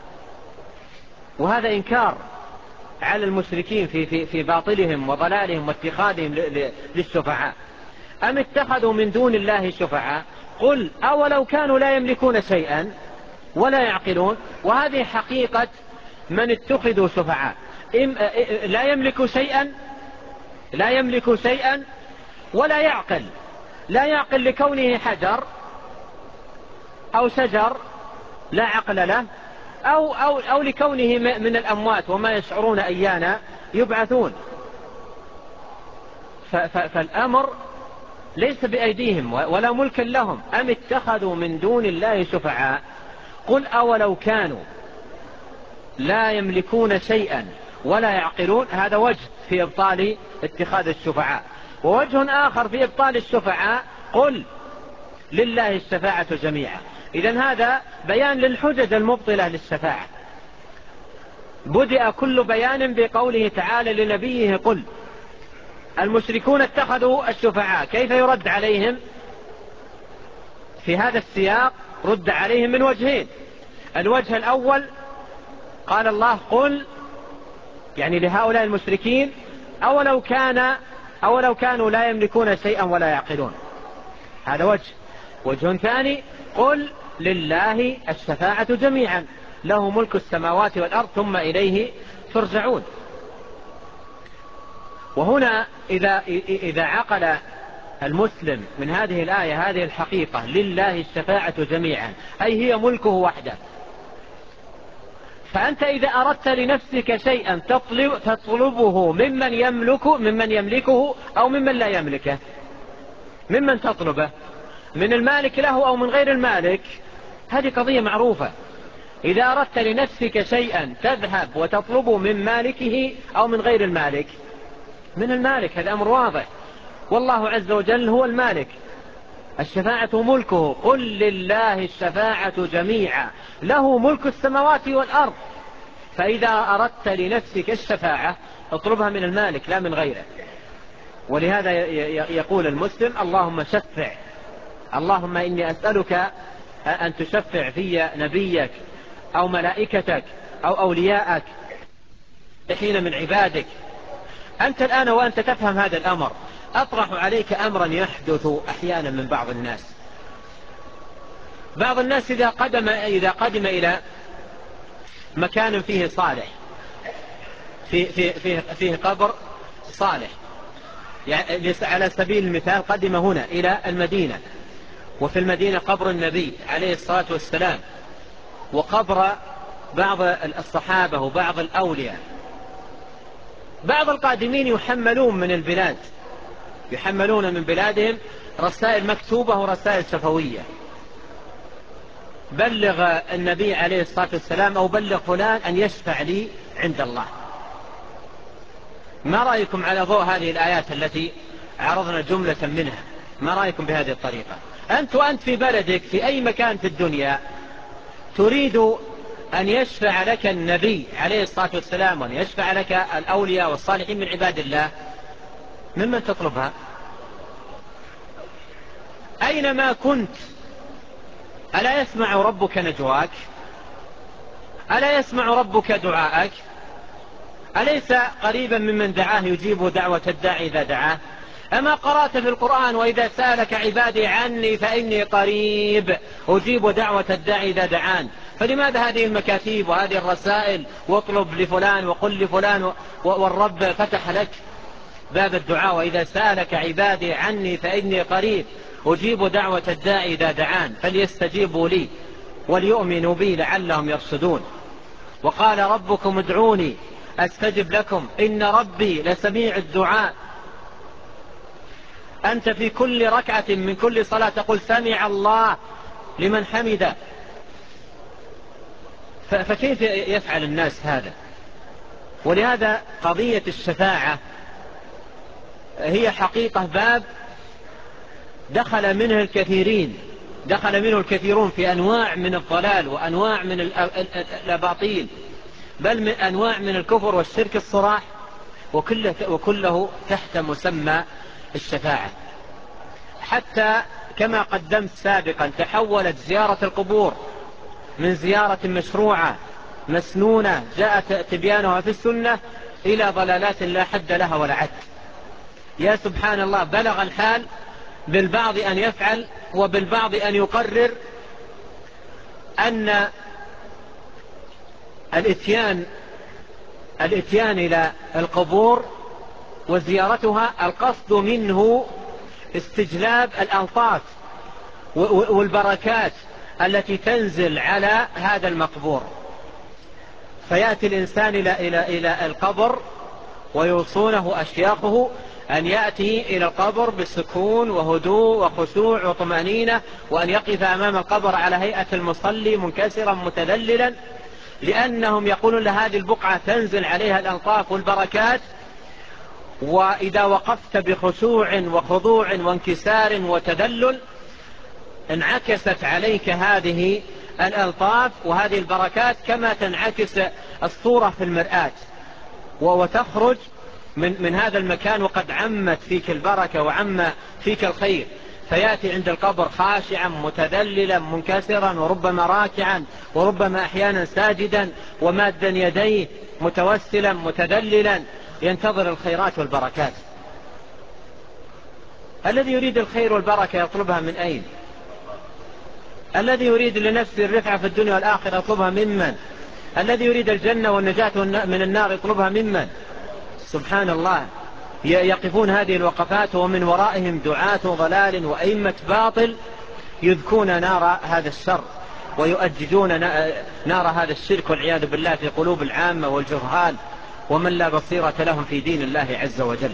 وهذا إنكار على المشركين في باطلهم وضلالهم واتخاذهم للشفعاء. أم اتخذوا من دون الله شفعاء قل أولو كانوا لا يملكون شيئا ولا يعقلون. وهذه حقيقة من اتخذوا شفعاء، لا يملك شيئا ولا يعقل. لا يعقل لكونه حجر أو شجر لا عقل له، أو لكونه من الأموات وما يشعرون أيانا يبعثون. فالأمر ليس بأيديهم ولا ملك لهم. أم اتخذوا من دون الله شفعاء قل أولو كانوا لا يملكون شيئا ولا يعقلون. هذا وجه في إبطال اتخاذ الشفعاء. ووجه آخر في إبطال الشفعاء قل لله الشفاعة جميعا. إذن هذا بيان للحجج المبطلة للشفاعة. بدأ كل بيان بقوله تعالى لنبيه قل. المشركون اتخذوا الشفعاء، كيف يرد عليهم في هذا السياق؟ رد عليهم من وجهين. الوجه الأول قال الله قل، يعني لهؤلاء المشركين أولو كانوا لا يملكون شيئا ولا يعقلون. هذا وجه. وجه ثاني قل لله الشفاعة جميعا له ملك السماوات والأرض ثم إليه ترجعون. وهنا إذا عقل المسلم من هذه الآية هذه الحقيقة لله الشفاعة جميعا أي هي ملكه وحده، فأنت إذا أردت لنفسك شيئا تطلبه ممن يملكه أو ممن لا يملكه. ممن تطلبه؟ من المالك له أو من غير المالك؟ هذه قضية معروفة. إذا أردت لنفسك شيئا تذهب وتطلبه من مالكه أو من غير المالك؟ من المالك، هذا أمر واضح. والله عز وجل هو المالك، الشفاعة ملكه. قل لله الشفاعة جميعا له ملك السماوات والأرض. فإذا أردت لنفسك الشفاعة اطلبها من المالك لا من غيره. ولهذا يقول المسلم اللهم شفع، اللهم إني أسألك أن تشفع في نبيك أو ملائكتك أو أولياءك حين من عبادك. أنت الآن وأنت تفهم هذا الأمر أطرح عليك أمرا يحدث أحيانا من بعض الناس. بعض الناس إذا قدم إلى مكان فيه صالح، فيه قبر صالح، يعني على سبيل المثال قدم هنا إلى المدينة، وفي المدينة قبر النبي عليه الصلاة والسلام وقبر بعض الصحابة وبعض الأولياء. بعض القادمين يحملون من البلاد، يحملون من بلادهم رسائل مكتوبة ورسائل شفوية، بلغ النبي عليه الصلاة والسلام أو بلغ فلان أن يشفع لي عند الله. ما رأيكم على ضوء هذه الآيات التي عرضنا جملة منها؟ ما رأيكم بهذه الطريقة؟ وأنت في بلدك في أي مكان في الدنيا تريد أن يشفع لك النبي عليه الصلاة والسلام وأن يشفع لك الأولياء والصالحين من عباد الله، ممن تطلبها؟ أينما كنت ألا يسمع ربك نجواك؟ ألا يسمع ربك دعاءك؟ أليس قريبا ممن دعاه يجيب دعوة الداعي إذا دعاه؟ أما قرأت في القرآن وإذا سألك عبادي عني فإني قريب أجيب دعوة الداعي إذا دعان؟ فلماذا هذه المكاتيب وهذه الرسائل واطلب لفلان وقل لفلان والرب فتح لك باب الدعاء وإذا سألك عبادي عني فإني قريب أجيب دعوة الداعي إذا دعان فليستجيبوا لي وليؤمنوا بي لعلهم يرشدون. وقال ربكم ادعوني أستجب لكم إن ربي لسميع الدعاء. أنت في كل ركعة من كل صلاة تقول سمع الله لمن حمده، فكيف يفعل الناس هذا؟ ولهذا قضية الشفاعة هي حقيقة باب دخل منه الكثيرون في أنواع من الضلال وأنواع من الأباطيل، بل من أنواع من الكفر والشرك الصراح، وكله تحت مسمى الشفاعة. حتى كما قدمت سابقا تحولت زيارة القبور من زيارة مشروعة مسنونة جاءت تبيانها في السنة إلى ضلالات لا حد لها ولا عد. يا سبحان الله، بلغ الحال بالبعض أن يفعل وبالبعض أن يقرر أن الاتيان إلى القبور وزيارتها القصد منه استجلاب الألطاف والبركات التي تنزل على هذا المقبور. فيأتي الإنسان إلى القبر ويوصونه أشياخه أن يأتي إلى القبر بالسكون وهدوء وخشوع وطمأنينة، وأن يقف أمام القبر على هيئة المصلي منكسرا متذللا، لأنهم يقولون لهذه البقعة تنزل عليها الألطاف والبركات، وإذا وقفت بخشوع وخضوع وانكسار وتذلل انعكست عليك هذه الألطاف وهذه البركات كما تنعكس الصورة في المرآة، وتخرج من هذا المكان وقد عمت فيك البركة وعم فيك الخير. فيأتي عند القبر خاشعا متذللا منكسرا وربما راكعا وربما أحيانا ساجدا ومادا يديه متوسلا متذللا ينتظر الخيرات والبركات. الذي يريد الخير والبركة يطلبها من أين؟ الذي يريد لنفسه الرفعة في الدنيا والآخرة يطلبها ممن؟ الذي يريد الجنة والنجاة من النار يطلبها ممن؟ سبحان الله. يقفون هذه الوقفات ومن ورائهم دعاة ضلال وأئمة باطل يذكون نار هذا الشر ويؤججون نار هذا الشرك والعياذ بالله في قلوب العامة والجهال ومن لا بصيرة لهم في دين الله عز وجل.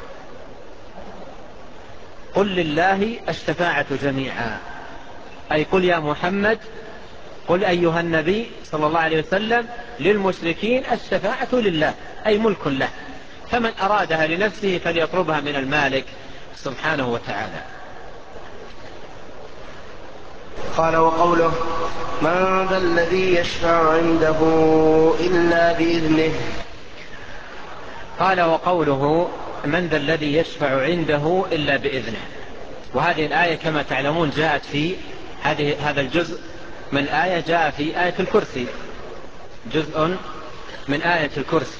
قل لله الشفاعة جميعا، أي قل يا محمد، قل أيها النبي صلى الله عليه وسلم للمشركين الشفاعة لله، أي ملك له، فمن أرادها لنفسه فليطلبها من المالك سبحانه وتعالى. قال وقوله من ذا الذي يشفع عنده إلا بإذنه. قال وقوله من ذا الذي يشفع عنده إلا بإذنه، وهذه الآية كما تعلمون جاءت في هذا الجزء من آية جاء في آية الكرسي، جزء من آية الكرسي،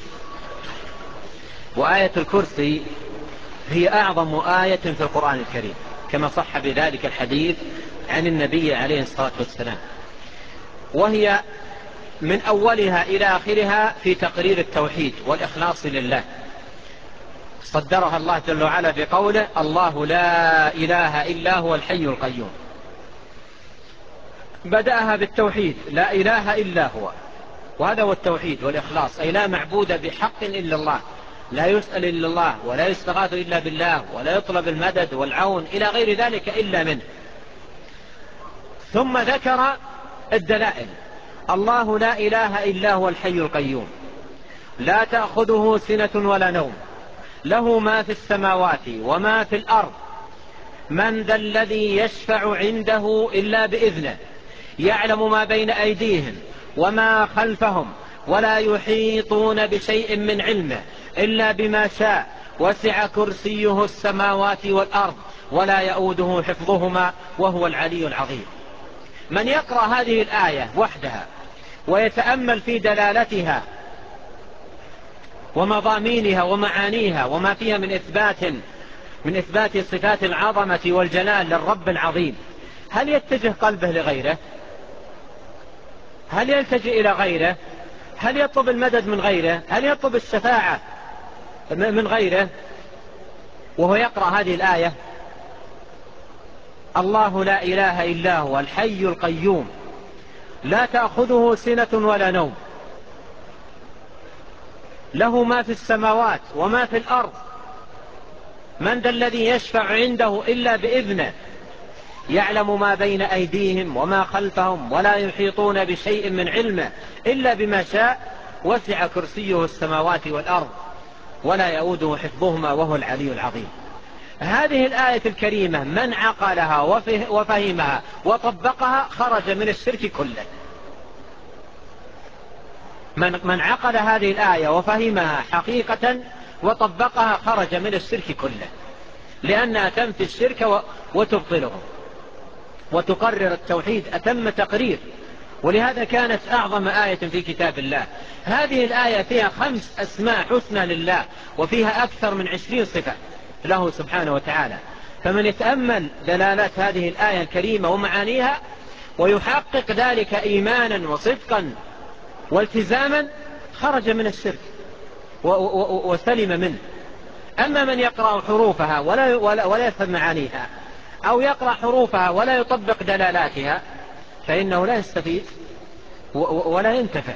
وآية الكرسي هي أعظم آية في القرآن الكريم كما صح بذلك الحديث عن النبي عليه الصلاة والسلام، وهي من أولها إلى آخرها في تقرير التوحيد والإخلاص لله. صدرها الله جل وعلا بقوله الله لا إله إلا هو الحي القيوم، بدأها بالتوحيد لا إله إلا هو، وهذا هو التوحيد والإخلاص، أي لا معبود بحق إلا الله، لا يسأل إلا الله، ولا يستغاث إلا بالله، ولا يطلب المدد والعون إلى غير ذلك إلا منه. ثم ذكر الدلائل، الله لا إله إلا هو الحي القيوم لا تأخذه سنة ولا نوم له ما في السماوات وما في الأرض من ذا الذي يشفع عنده إلا بإذنه يعلم ما بين أيديهم وما خلفهم ولا يحيطون بشيء من علمه إلا بما شاء وسع كرسيه السماوات والأرض ولا يؤوده حفظهما وهو العلي العظيم. من يقرأ هذه الآية وحدها ويتأمل في دلالتها ومضامينها ومعانيها وما فيها من إثبات صفات العظمة والجلال للرب العظيم، هل يتجه قلبه لغيره؟ هل يلتجئ إلى غيره؟ هل يطلب المدد من غيره؟ هل يطلب الشفاعة من غيره وهو يقرأ هذه الآية؟ الله لا إله إلا هو الحي القيوم لا تأخذه سنة ولا نوم له ما في السماوات وما في الأرض من ذا الذي يشفع عنده إلا بإذنه يعلم ما بين أيديهم وما خلفهم ولا يحيطون بشيء من علمه إلا بما شاء وسع كرسيه السماوات والأرض ولا يؤوده حفظهما وهو العلي العظيم. هذه الآية الكريمة من عقلها وفهمها وطبقها خرج من الشرك كله. من عقل هذه الآية وفهمها حقيقة وطبقها خرج من الشرك كله، لأنها تنفي الشرك وتبطله وتقرر التوحيد أتم تقرير، ولهذا كانت أعظم آية في كتاب الله. هذه الآية فيها 5 أسماء حسنى لله وفيها أكثر من 20 صفة له سبحانه وتعالى، فمن يتأمل دلالات هذه الآية الكريمة ومعانيها ويحقق ذلك إيمانا وصدقا والتزاما خرج من الشرك وسلم منه. أما من يقرأ حروفها ولا يفهم معانيها أو يقرأ حروفها ولا يطبق دلالاتها فإنه لا يستفيد ولا ينتفع.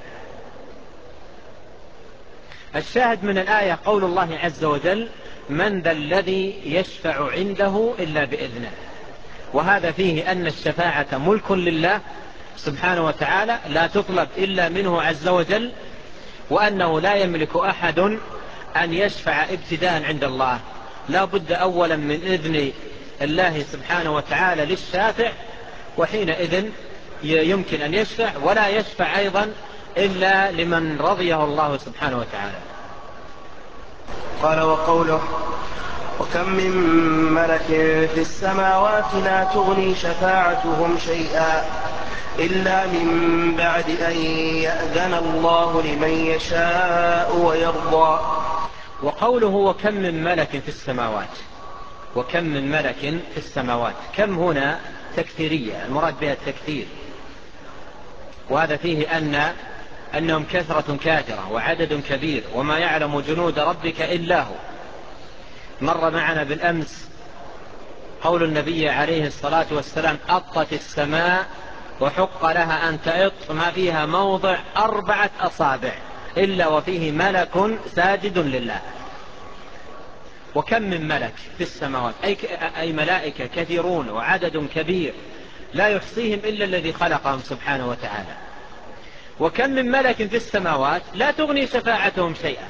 الشاهد من الآية قول الله عز وجل من ذا الذي يشفع عنده إلا بإذنه، وهذا فيه أن الشفاعة ملك لله سبحانه وتعالى لا تطلب إلا منه عز وجل، وأنه لا يملك أحد أن يشفع ابتداء عند الله، لا بد أولا من إذن الله سبحانه وتعالى للشافع، وحينئذ يمكن أن يشفع، ولا يشفع أيضا إلا لمن رضيه الله سبحانه وتعالى. قال وقوله وكم من ملك في السماوات لا تغني شفاعتهم شيئا إلا من بعد أن يأذن الله لمن يشاء ويرضى. وقوله وكم من ملك في السماوات، وكم من ملك في السماوات، كم هنا التكثيرية، المراد بها التكثير، وهذا فيه أنهم كثرة كاثرة وعدد كبير وما يعلم جنود ربك إلا هو. مر معنا بالأمس قول النبي عليه الصلاة والسلام: أطت السماء وحق لها أن تئط ما فيها موضع 4 أصابع إلا وفيه ملك ساجد لله. وكم من ملك في السماوات، أي ملائكة كثيرون وعدد كبير لا يحصيهم إلا الذي خلقهم سبحانه وتعالى. وكم من ملك في السماوات لا تغني شفاعتهم شيئا.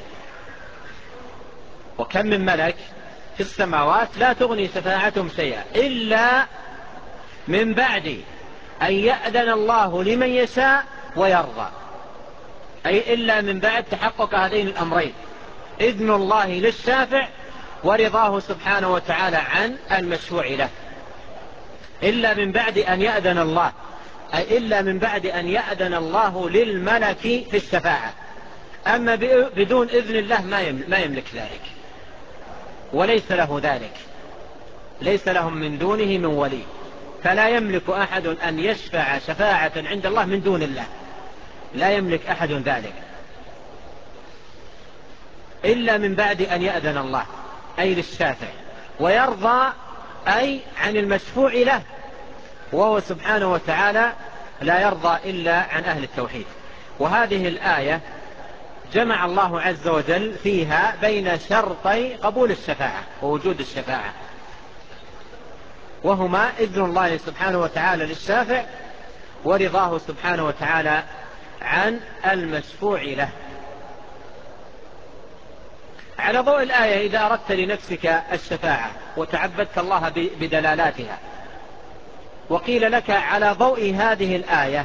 وكم من ملك في السماوات لا تغني شفاعتهم شيئا إلا من بعد أن يأذن الله لمن يشاء ويرضى، أي إلا من بعد تحقق هذين الأمرين: إذن الله للشافع ورضاه سبحانه وتعالى عن المشفوع له. إلا من بعد أن يأذن الله، أي إلا من بعد أن يأذن الله للملك في الشفاعة. أما بدون إذن الله ما يملك ذلك، وليس له ذلك، ليس لهم من دونه من ولي، فلا يملك أحد أن يشفع شفاعة عند الله من دون الله، لا يملك أحد ذلك إلا من بعد أن يأذن الله، أي للشافع، ويرضى أي عن المشفوع له، وهو سبحانه وتعالى لا يرضى إلا عن أهل التوحيد. وهذه الآية جمع الله عز وجل فيها بين شرطي قبول الشفاعة ووجود الشفاعة، وهما إذن الله سبحانه وتعالى للشافع ورضاه سبحانه وتعالى عن المشفوع له. على ضوء الآية، إذا أردت لنفسك الشفاعة وتعبدت الله بدلالاتها، وقيل لك على ضوء هذه الآية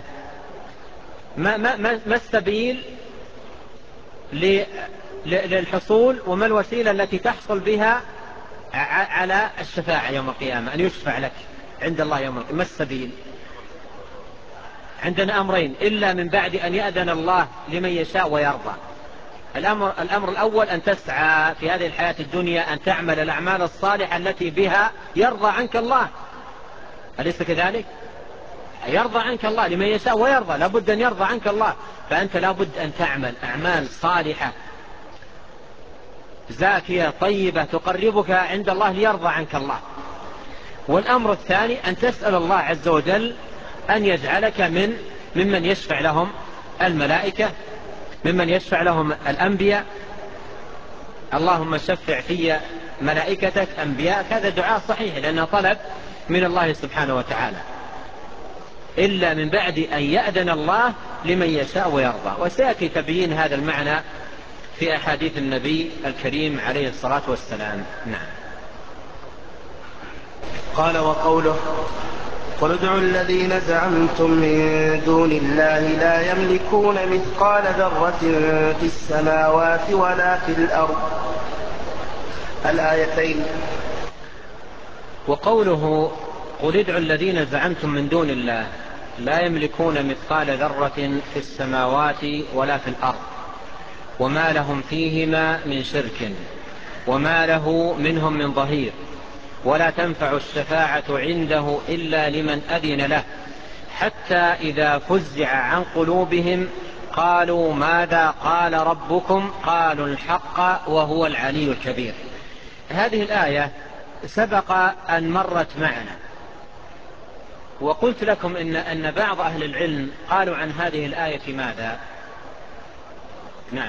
ما السبيل للحصول، وما الوسيلة التي تحصل بها على الشفاعة يوم القيامة، أن يشفع لك عند الله يوم القيامة؟ ما السبيل؟ عندنا أمرين: إلا من بعد أن يأذن الله لمن يشاء ويرضى. الأمر الأول أن تسعى في هذه الحياة الدنيا أن تعمل الأعمال الصالحة التي بها يرضى عنك الله، أليس كذلك؟ يرضى عنك الله لمن يشاء ويرضى، لابد أن يرضى عنك الله، فأنت لابد أن تعمل أعمال صالحة زاكية طيبة تقربك عند الله ليرضى عنك الله. والأمر الثاني أن تسأل الله عز وجل أن يجعلك ممن يشفع لهم الملائكة، ممن يشفع لهم الأنبياء. اللهم شفع في ملائكتك أنبياء، هذا دعاء صحيح لأنه طلب من الله سبحانه وتعالى. إلا من بعد أن يأذن الله لمن يشاء ويرضى، وسيأتي تبيين هذا المعنى في أحاديث النبي الكريم عليه الصلاة والسلام. نعم. قال: وقوله: قل ادعوا الذين زعمتم من دون الله لا يملكون مثقال ذرة في السماوات ولا في الأرض، الآيتين. وقوله: قل ادعوا الذين زعمتم من دون الله لا يملكون مثقال ذرة في السماوات ولا في الأرض وما لهم فيهما من شرك وما له منهم من ظهير ولا تنفع الشفاعة عنده إلا لمن أذن له حتى إذا فزع عن قلوبهم قالوا ماذا قال ربكم قالوا الحق وهو العلي الكبير. هذه الآية سبق أن مرت معنا، وقلت لكم أن بعض أهل العلم قالوا عن هذه الآية ماذا؟ نعم،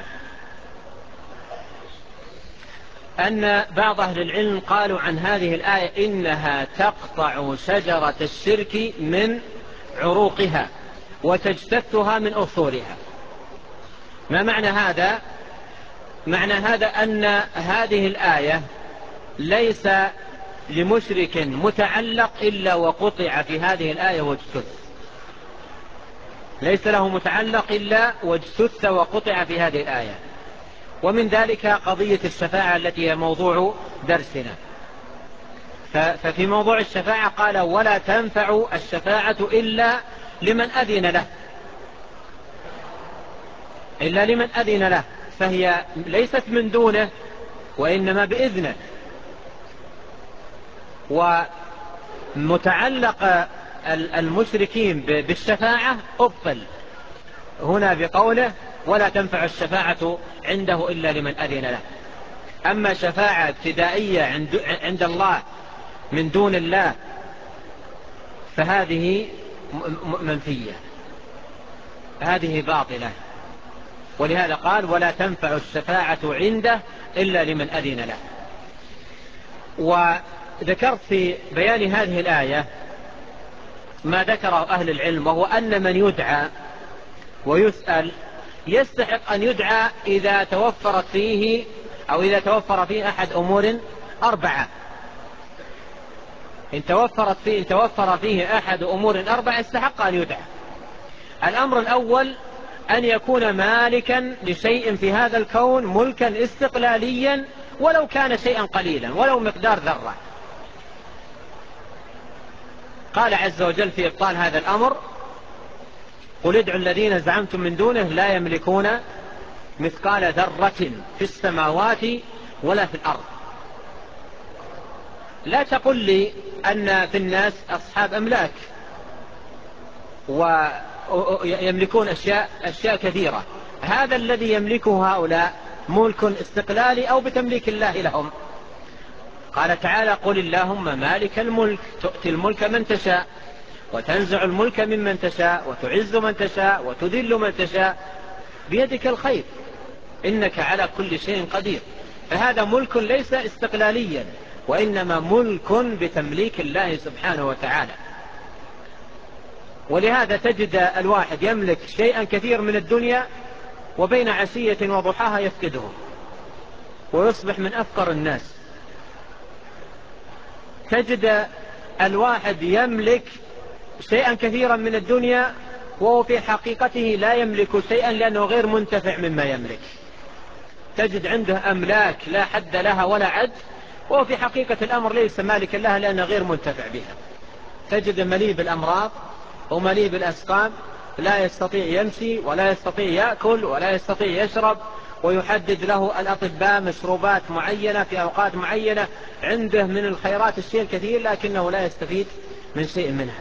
أن بعض أهل العلم قالوا عن هذه الآية إنها تقطع شجرة الشرك من عروقها وتجتثها من أصولها. ما معنى هذا؟ معنى هذا أن هذه الآية ليس لمشرك متعلق إلا وقطع في هذه الآية واجتث، ليس له متعلق إلا واجتث وقطع في هذه الآية. ومن ذلك قضية الشفاعة التي هي موضوع درسنا. ففي موضوع الشفاعة قال ولا تنفع الشفاعة إلا لمن أذن له، إلا لمن أذن له، فهي ليست من دونه وإنما بإذنه. ومتعلق المشركين بالشفاعة أبطل هنا بقوله ولا تنفع الشفاعة عنده إلا لمن أذن له. أما شفاعة ابتدائية عند الله من دون الله فهذه منفية، هذه باطلة، ولهذا قال ولا تنفع الشفاعة عنده إلا لمن أذن له. وذكرت في بيان هذه الآية ما ذكره أهل العلم، وهو أن من يدعى ويسأل يستحق أن يدعى إذا توفرت فيه أو إذا توفر فيه أحد أمور أربعة. إن توفر فيه أحد أمور أربعة استحق أن يدعى. الأمر الأول أن يكون مالكا لشيء في هذا الكون ملكا استقلاليا ولو كان شيئا قليلا ولو مقدار ذرة. قال عز وجل في إبطال هذا الأمر قل ادعوا الذين زعمتم من دونه لا يملكون مثقال ذرة في السماوات ولا في الأرض. لا تقل لي أن في الناس أصحاب أملاك ويملكون أشياء كثيرة. هذا الذي يملكه هؤلاء ملك استقلالي أو بتمليك الله لهم. قال تعالى قل اللهم مالك الملك تؤتي الملك من تشاء وتنزع الملك ممن تشاء وتعز من تشاء وتذل من تشاء بيدك الخير إنك على كل شيء قدير. فهذا ملك ليس استقلاليا وإنما ملك بتمليك الله سبحانه وتعالى. ولهذا تجد الواحد يملك شيئا كثير من الدنيا وبين عشية وضحاها يفقده ويصبح من أفقر الناس. تجد الواحد يملك شيئا كثيرا من الدنيا وهو في حقيقته لا يملك شيئا لأنه غير منتفع مما يملك. تجد عنده أملاك لا حد لها ولا عد وهو في حقيقة الأمر ليس مالكا لها لأنه غير منتفع بها. تجد مليء بالأمراض ومليء بالأسقام لا يستطيع يمشي ولا يستطيع يأكل ولا يستطيع يشرب، ويحدد له الأطباء مشروبات معينة في أوقات معينة. عنده من الخيرات الشيء الكثير لكنه لا يستفيد من شيء منها.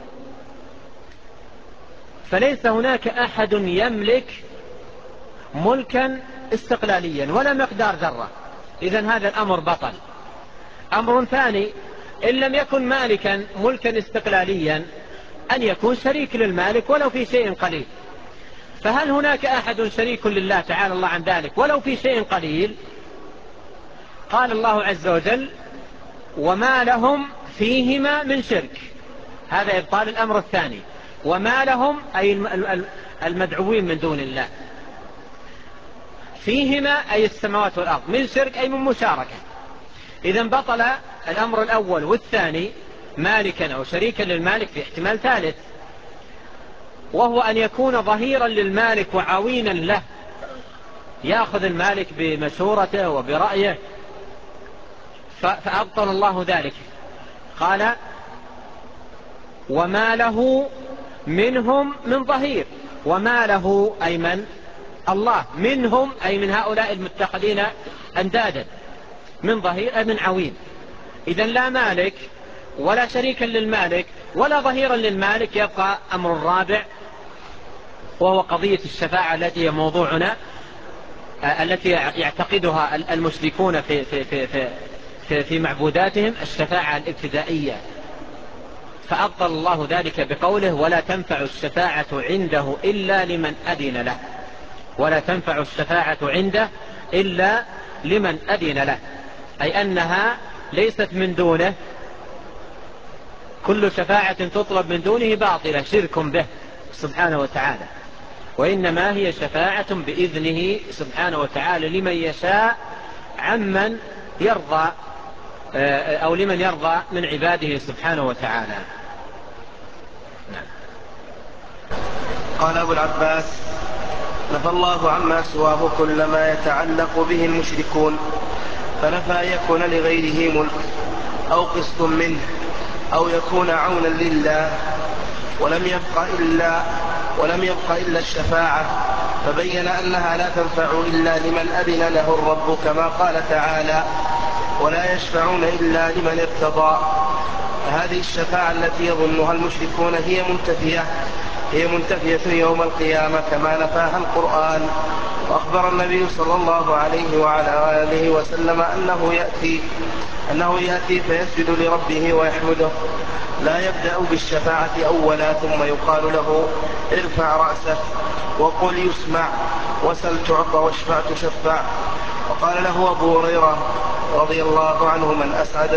فليس هناك أحد يملك ملكا استقلاليا ولا مقدار ذرة، إذن هذا الأمر بطل. أمر ثاني إن لم يكن مالكا ملكا استقلاليا أن يكون شريك للمالك ولو في شيء قليل. فهل هناك أحد شريك لله تعالى الله عن ذلك ولو في شيء قليل؟ قال الله عز وجل وما لهم فيهما من شرك. هذا إبطال الأمر الثاني. وما لهم أي المدعوين من دون الله، فيهما أي السماوات والأرض، من شرك أي من مشاركة. إذن بطل الأمر الأول والثاني مالكا أو شريكا للمالك في احتمال ثالث، وهو أن يكون ظهيرا للمالك وعوينا له، يأخذ المالك بمشورته وبرأيه، فأبطل الله ذلك. قال وما له منهم من ظهير. وما له أي من الله، منهم أي من هؤلاء المتخذين أندادا، من ظهير أي من عوين. إذن لا مالك ولا شريكا للمالك ولا ظهيرا للمالك. يبقى أمر الرابع وهو قضية الشفاعة التي هي موضوعنا، التي يعتقدها المشركون في معبوداتهم، الشفاعة الابتدائية. فأبطل الله ذلك بقوله ولا تنفع الشفاعة عنده إلا لمن أذن له. ولا تنفع الشفاعة عنده إلا لمن أذن له، أي أنها ليست من دونه. كل شفاعة تطلب من دونه باطلة، شرك به سبحانه وتعالى. وإنما هي شفاعة بإذنه سبحانه وتعالى لمن يشاء عمن يرضى أو لمن يرضى من عباده سبحانه وتعالى. نعم. قال أبو العباس نفى الله عما سواه كل ما يتعلق به المشركون، فنفى أن يكون لغيره ملك أو قسط منه أو يكون عونا لله، ولم يبق إلا الشفاعة، فبين أنها لا تنفع إلا لمن أذن له الرب، كما قال تعالى ولا يشفعون إلا لمن ارتضى. هذه الشفاعة التي يظنها المشركون هي منتفية يوم القيامة كما نفاها القرآن. وأخبر النبي صلى الله عليه وعلى آله وسلم أنه يأتي فيسجد لربه ويحمده، لا يبدأ بالشفاعة أولا، ثم يقال له ارفع رأسك وقل يسمع وسل تعطى واشفع تشفع. وقال له أبو هريرة رضي الله عنه: من أسعد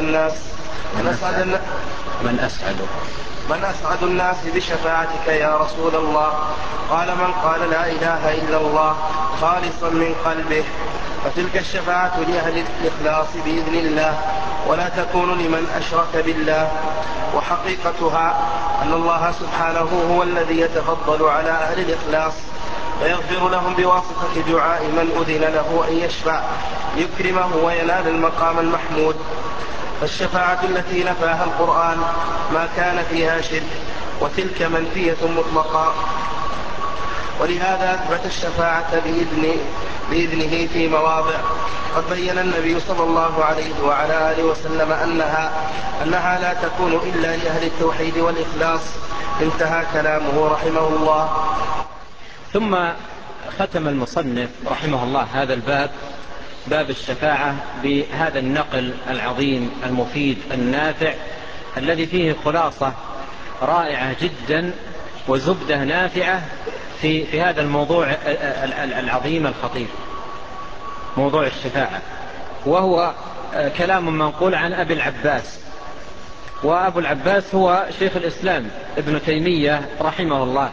الناس بشفاعتك يا رسول الله؟ قال: من قال لا إله إلا الله خالصا من قلبه. فتلك الشفاعة لأهل الإخلاص بإذن الله، ولا تكون لمن أشرك بالله. وحقيقتها أن الله سبحانه هو الذي يتفضل على أهل الإخلاص ويغفر لهم بواسطة دعاء من أذن له أن يشفع ليكرمه وينال المقام المحمود. فالشفاعة التي نفاها القرآن ما كان فيها شرك، وتلك منفية مطلقا. ولهذا أثبت الشفاعة بإذنه في مواضع قد بين النبي صلى الله عليه وعلى آله وسلم أنها لا تكون إلا لأهل التوحيد والإخلاص. انتهى كلامه رحمه الله. ثم ختم المصنف رحمه الله هذا الباب، باب الشفاعة، بهذا النقل العظيم المفيد النافع الذي فيه خلاصة رائعة جدا وزبدة نافعة في هذا الموضوع العظيم الخطير، موضوع الشفاعة. وهو كلام منقول عن أبي العباس، وأبو العباس هو شيخ الإسلام ابن تيمية رحمه الله.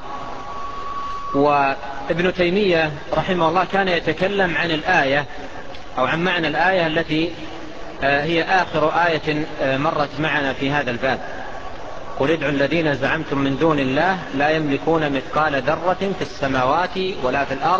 وابن تيمية رحمه الله كان يتكلم عن الآية أو عن معنى الآية التي هي آخر آية مرت معنا في هذا الباب: قل ادعوا الذين زعمتم من دون الله لا يملكون مثقال ذرة في السماوات ولا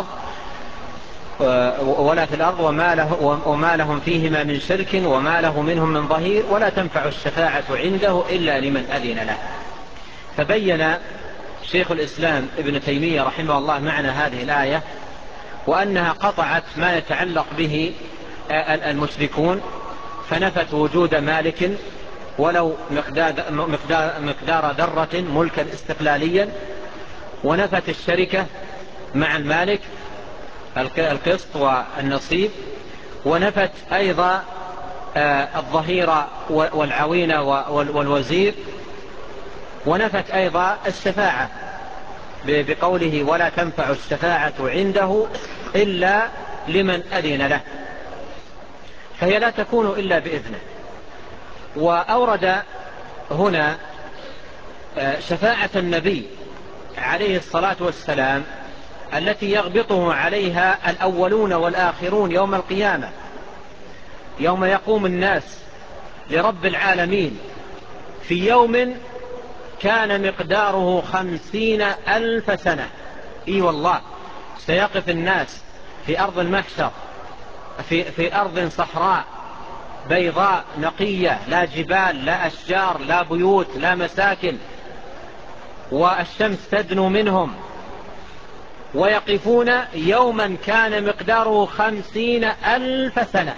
في الأرض وما لهم فيهما من شرك وما له منهم من ظهير ولا تنفع الشفاعة عنده إلا لمن أذن له. فبين شيخ الإسلام ابن تيمية رحمه الله معنى هذه الآية، وأنها قطعت ما يتعلق به المشركون، فنفت وجود مالك ولو مقدار ذرة ملكا استقلاليا، ونفت الشركة مع المالك القسط والنصيب، ونفت أيضا الظهير والعوين والوزير، ونفت أيضا الشفاعة بقوله ولا تنفع الشفاعة عنده إلا لمن أذن له، فهي لا تكون إلا بإذنه. وأورد هنا شفاعة النبي عليه الصلاة والسلام التي يغبطه عليها الأولون والآخرون يوم القيامة، يوم يقوم الناس لرب العالمين في يوم كان مقداره 50,000 سنة. إي والله، سيقف الناس في أرض المحشر في أرض صحراء بيضاء نقية، لا جبال لا أشجار لا بيوت لا مساكن، والشمس تدنو منهم، ويقفون يوما كان مقداره 50,000 سنة.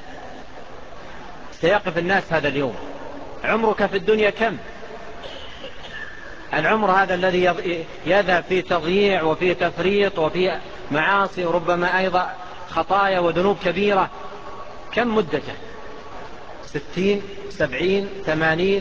سيقف الناس هذا اليوم. عمرك في الدنيا كم؟ العمر هذا الذي يذهب في تضييع وفي تفريط وفي معاصي وربما أيضا خطايا وذنوب كبيرة، كم مدته؟ 60 70 80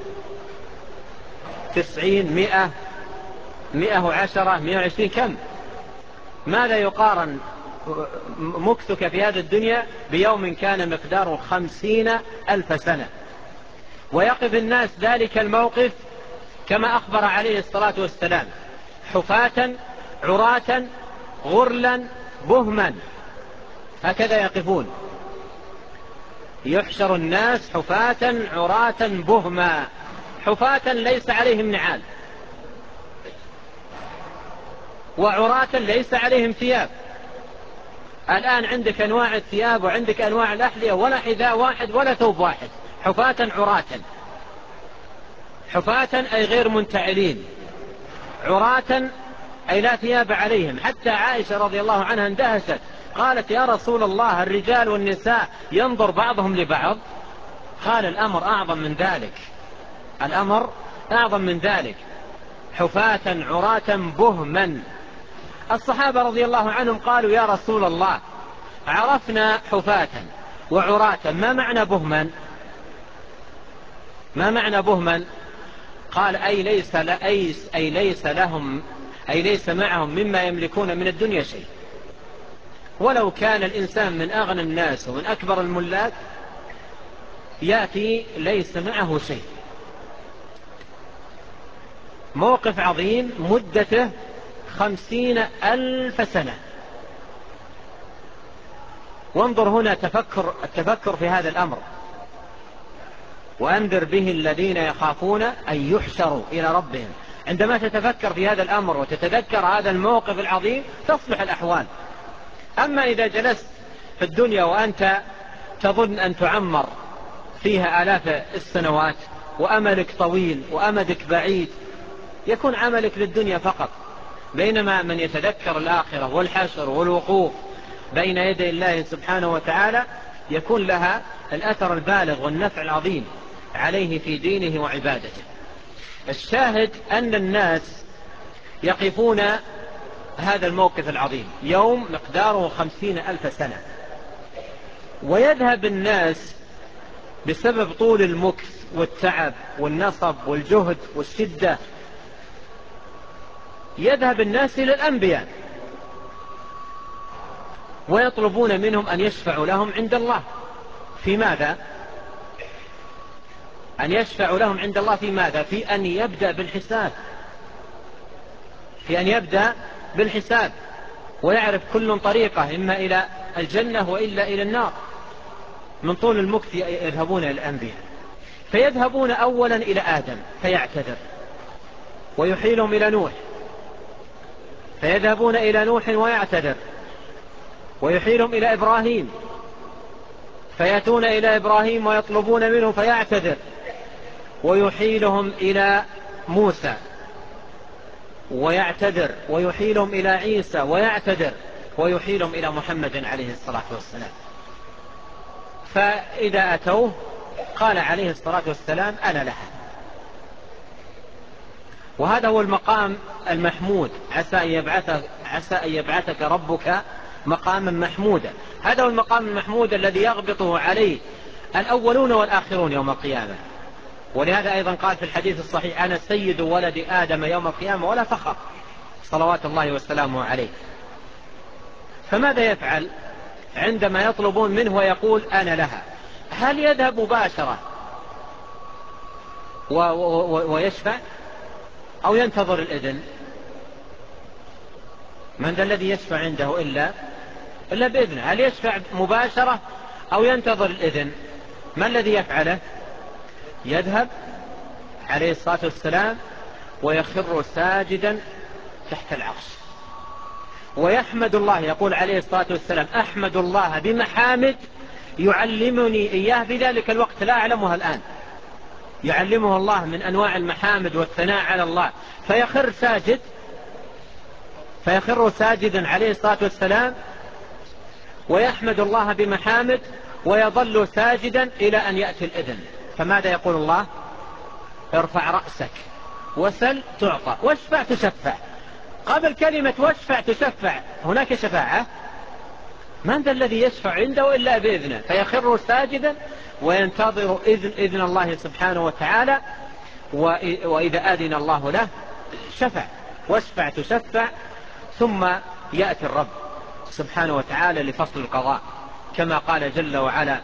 90 100 110 120؟ كم؟ ماذا يقارن مكثك في هذه الدنيا بيوم كان مقداره 50,000 سنة؟ ويقف الناس ذلك الموقف كما أخبر عليه الصلاة والسلام: حفاة عراة غرلا بهما، هكذا يقفون. يحشر الناس حفاة عراة بهما، حفاة ليس عليهم نعال، وعراة ليس عليهم ثياب. الآن عندك أنواع الثياب وعندك أنواع الأحذية ولا حذاء واحد ولا ثوب واحد، حفاة عراة. حفاة أي غير منتعلين، عراة أي لا ثياب عليهم. حتى عائشة رضي الله عنها اندهشت، قالت: يا رسول الله، الرجال والنساء ينظر بعضهم لبعض؟ قال: الأمر أعظم من ذلك، الأمر أعظم من ذلك، حفاة عراة بهما. الصحابة رضي الله عنهم قالوا يا رسول الله عرفنا حفاة وعراة، ما معنى بهما؟ ما معنى بهما؟ قال أي ليس معهم مما يملكون من الدنيا شيء. ولو كان الإنسان من أغنى الناس ومن أكبر الملاك يأتي ليس معه شيء. موقف عظيم مدته 50,000 سنة. وانظر هنا التفكر في هذا الأمر. وأنذر به الذين يخافون أن يحشروا إلى ربهم. عندما تتفكر في هذا الأمر وتتذكر هذا الموقف العظيم تصلح الأحوال. أما إذا جلست في الدنيا وأنت تظن أن تعمر فيها آلاف السنوات وأملك طويل وأمدك بعيد، يكون عملك للدنيا فقط، بينما من يتذكر الآخرة والحشر والوقوف بين يدي الله سبحانه وتعالى يكون لها الأثر البالغ والنفع العظيم عليه في دينه وعبادته. الشاهد أن الناس يقفون هذا الموقف العظيم يوم مقداره 50,000 سنة، ويذهب الناس بسبب طول المكث والتعب والنصب والجهد والشدة، يذهب الناس إلى الأنبياء ويطلبون منهم أن يشفعوا لهم عند الله. في ماذا؟ أن يشفعوا لهم عند الله في ماذا؟ في أن يبدأ بالحساب، في أن يبدأ بالحساب ويعرف كل طريقة إما إلى الجنة وإلا إلى النار. من طول المكث يذهبون إلى الأنبياء، فيذهبون أولا إلى آدم فيعتذر، ويحيلهم إلى نوح، فيذهبون إلى نوح ويعتذر، ويحيلهم إلى إبراهيم، فيأتون إلى إبراهيم ويطلبون منه فيعتذر، ويحيلهم إلى موسى ويعتذر، ويحيلهم إلى عيسى ويعتذر، ويحيلهم إلى محمد عليه الصلاة والسلام. فإذا أتوه قال عليه الصلاة والسلام أنا لها. وهذا هو المقام المحمود، عسى أن يبعثك ربك مقاما محمودا. هذا هو المقام المحمود الذي يغبطه عليه الأولون والآخرون يوم القيامة. ولهذا أيضا قال في الحديث الصحيح أنا سيد ولد آدم يوم القيامة ولا فخر، صلوات الله وسلامه عليه. فماذا يفعل عندما يطلبون منه ويقول أنا لها؟ هل يذهب مباشرة ويشفع أو ينتظر الإذن؟ من ذا الذي يشفع عنده إلا بإذنه؟ هل يشفع مباشرة أو ينتظر الإذن؟ ما الذي يفعله؟ يذهب عليه الصلاة والسلام ويخر ساجدا تحت العرش ويحمد الله. يقول عليه الصلاة والسلام أحمد الله بمحامد يعلمني إياه بذلك الوقت لا أعلمها الآن. يعلمه الله من أنواع المحامد والثناء على الله، فيخر ساجدا عليه الصلاة والسلام ويحمد الله بمحامد ويظل ساجدا إلى أن يأتي الإذن. فماذا يقول الله؟ ارفع رأسك وسل تعطى واشفع تشفع. قبل كلمة واشفع تشفع هناك شفاعة. من ذا الذي يشفع عنده إلا بإذنه؟ فيخر ساجدا وينتظر إذن الله سبحانه وتعالى، وإذا آذن الله له شفع. واشفع تشفع. ثم يأتي الرب سبحانه وتعالى لفصل القضاء كما قال جل وعلا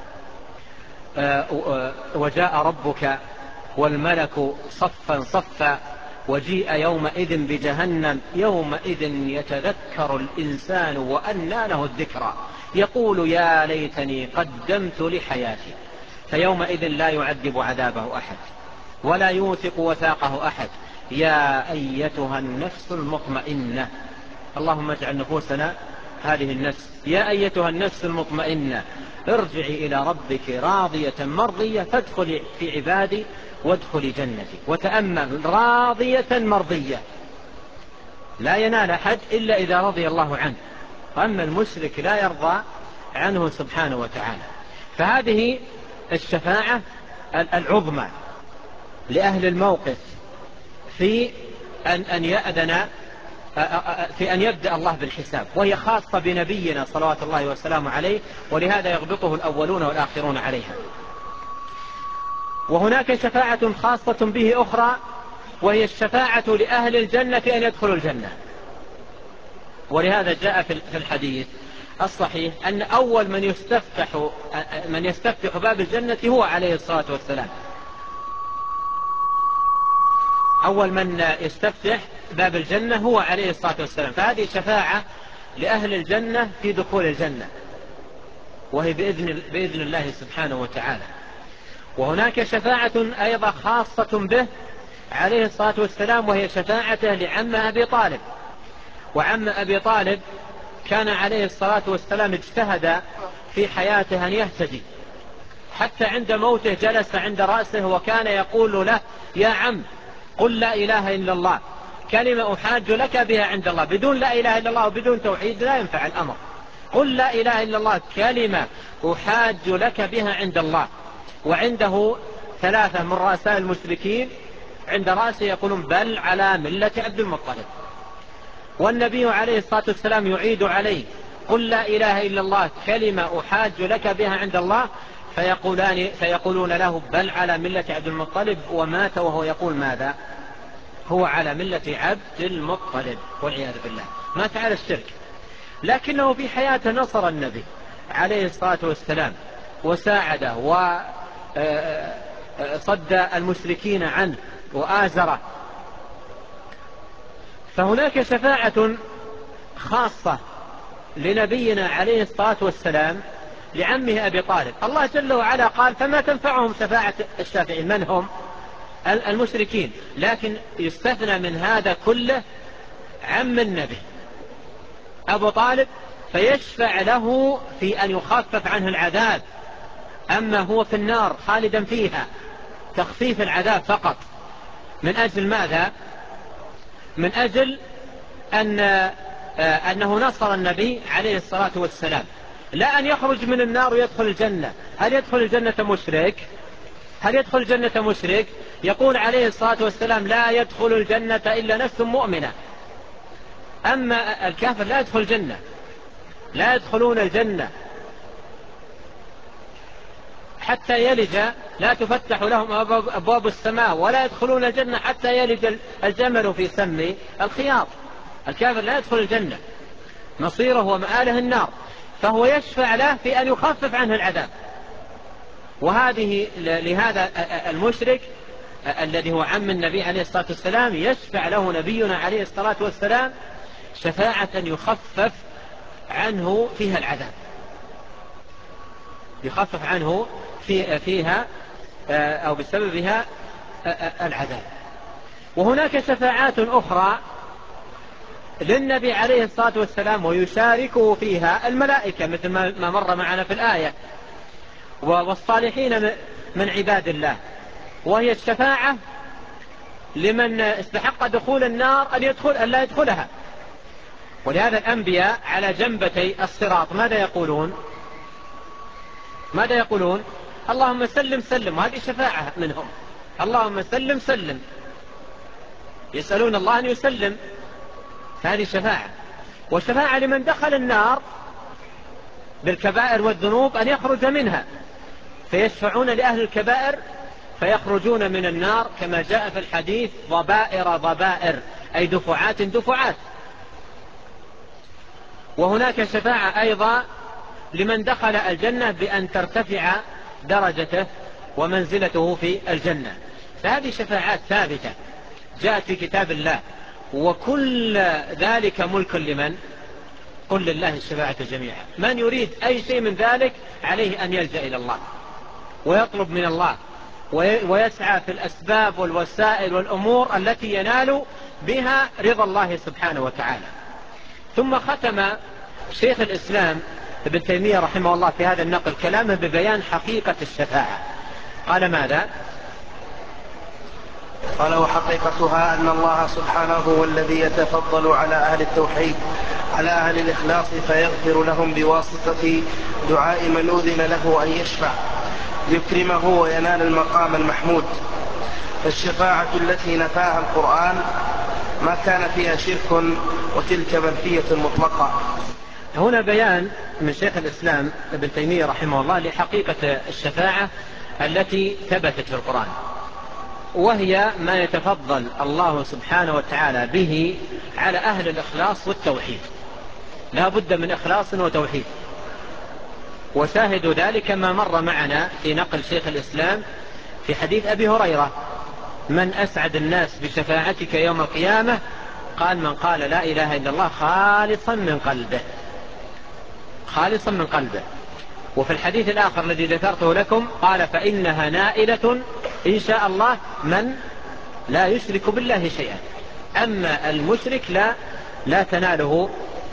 وجاء ربك والملك صفا صفا وجيء يومئذ بجهنم يومئذ يتذكر الإنسان وأنى له الذكرى يقول يا ليتني قدمت لحياتي. فيومئذ لا يعذب عذابه أحد ولا يوثق وثاقه أحد. يا أيتها النفس المطمئنة، اللهم اجعل نفوسنا هذه النفس. يا أيتها النفس المطمئنة ارجعي إلى ربك راضية مرضية فادخلي في عبادي وادخلي جنتي. وتأمل راضية مرضية، لا ينال أحد إلا إذا رضي الله عنه، أما المشرك لا يرضى عنه سبحانه وتعالى. فهذه الشفاعة العظمى لأهل الموقف في أن يأذن في أن يبدأ الله بالحساب، وهي خاصة بنبينا صلوات الله وسلامه عليه، ولهذا يغبطه الأولون والآخرون عليها. وهناك شفاعة خاصة به أخرى، وهي الشفاعة لأهل الجنة في أن يدخلوا الجنة. ولهذا جاء في الحديث الصحيح أن أول من يستفتح باب الجنة هو عليه الصلاة والسلام. أول من يستفتح باب الجنة هو عليه الصلاة والسلام. فهذه شفاعة لأهل الجنة في دخول الجنة، وهي بإذن الله سبحانه وتعالى. وهناك شفاعة أيضا خاصة به عليه الصلاة والسلام، وهي شفاعته لعم أبي طالب. وعم أبي طالب كان عليه الصلاة والسلام اجتهد في حياته أن يهتدي، حتى عند موته جلس عند رأسه وكان يقول له: يا عم، قل لا إله إلا الله، كلمة أحاج لك بها عند الله. بدون لا إله إلا الله وبدون توحيد لا ينفع الأمر. قل لا إله إلا الله، كلمة أحاج لك بها عند الله. وعنده 3 من رؤساء المشركين عند رأسه يقولون: بل على ملة عبد المطلب. والنبي عليه الصلاة والسلام يعيد عليه: قل لا إله إلا الله، كلمة أحاج لك بها عند الله. فيقولون له: بل على ملة عبد المطلب. ومات وهو يقول ماذا؟ هو على ملة عبد المطلب، والعياذ بالله، مات على الشرك. لكنه في حياته نصر النبي عليه الصلاة والسلام وساعده وصد المشركين عنه وآزره. فهناك شفاعة خاصة لنبينا عليه الصلاة والسلام لعمه أبي طالب. الله جل وعلا قال: فما تنفعهم شفاعة الشافعين. من هم؟ المشركين. لكن يستثنى من هذا كله عم النبي أبو طالب، فيشفع له في أن يخفف عنه العذاب. أما هو في النار خالدا فيها، تخفيف العذاب فقط. من أجل ماذا؟ من أجل أنه نصر النبي عليه الصلاة والسلام، لا أن يخرج من النار ويدخل الجنة. هل يدخل الجنة مشرك؟ هل يدخل الجنة مشرك؟ يقول عليه الصلاة والسلام: لا يدخل الجنة إلا نفس مؤمنة. أما الكافر لا يدخل الجنة، لا يدخلون الجنة حتى يلج، لا تفتح لهم أبواب السماء، ولا يدخلون الجنة حتى يلج الجمل في سم الخياط. الكافر لا يدخل الجنة، مصيره ومآله النار. فهو يشفع له في أن يخفف عنه العذاب. لهذا المشرك الذي هو عم النبي عليه الصلاة والسلام يشفع له نبينا عليه الصلاة والسلام شفاعة يخفف عنه فيها العذاب، يخفف عنه فيها أو بسببها العذاب. وهناك شفاعات أخرى للنبي عليه الصلاة والسلام ويشاركه فيها الملائكة، مثل ما مر معنا في الآية، والصالحين من عباد الله. وهي الشفاعة لمن استحق دخول النار أن لا يدخلها. ولهذا الأنبياء على جنبتي الصراط ماذا يقولون؟ اللهم سلم سلم. وهذه شفاعة منهم: اللهم سلم سلم. يسألون الله أن يسلم، فهذه شفاعة. وشفاعة لمن دخل النار بالكبائر والذنوب أن يخرج منها، فيشفعون لأهل الكبائر فيخرجون من النار، كما جاء في الحديث: ضبائر ضبائر، أي دفعات دفعات. وهناك شفاعة أيضا لمن دخل الجنة بأن ترتفع درجته ومنزلته في الجنة. فهذه شفاعات ثابتة جاءت في كتاب الله، وكل ذلك ملك لمن؟ قل لله الشفاعة جميعا. من يريد أي شيء من ذلك عليه أن يلجأ إلى الله ويطلب من الله ويسعى في الأسباب والوسائل والأمور التي ينال بها رضا الله سبحانه وتعالى. ثم ختم شيخ الإسلام ابن تيمية رحمه الله في هذا النقل كلامه ببيان حقيقة الشفاعة. قال ماذا؟ قال: وحقيقتها أن الله سبحانه هو الذي يتفضل على أهل التوحيد على أهل الإخلاص، فيغفر لهم بواسطة دعاء من أذن له أن يشفع ليكرمه وينال المقام المحمود. فالشفاعة التي نفاها القرآن ما كان فيها شرك، وتلك منفية مطلقة. هنا بيان من شيخ الإسلام ابن تيمية رحمه الله لحقيقة الشفاعة التي ثبتت في القرآن، وهي ما يتفضل الله سبحانه وتعالى به على أهل الإخلاص والتوحيد. لا بد من إخلاص وتوحيد، وشاهد ذلك ما مر معنا في نقل شيخ الإسلام في حديث أبي هريرة: من أسعد الناس بشفاعتك يوم القيامة؟ قال: من قال لا إله إلا الله خالصا من قلبه. وفي الحديث الآخر الذي ذكرته لكم قال: فإنها نائلة إن شاء الله من لا يشرك بالله شيئا. أما المشرك لا تناله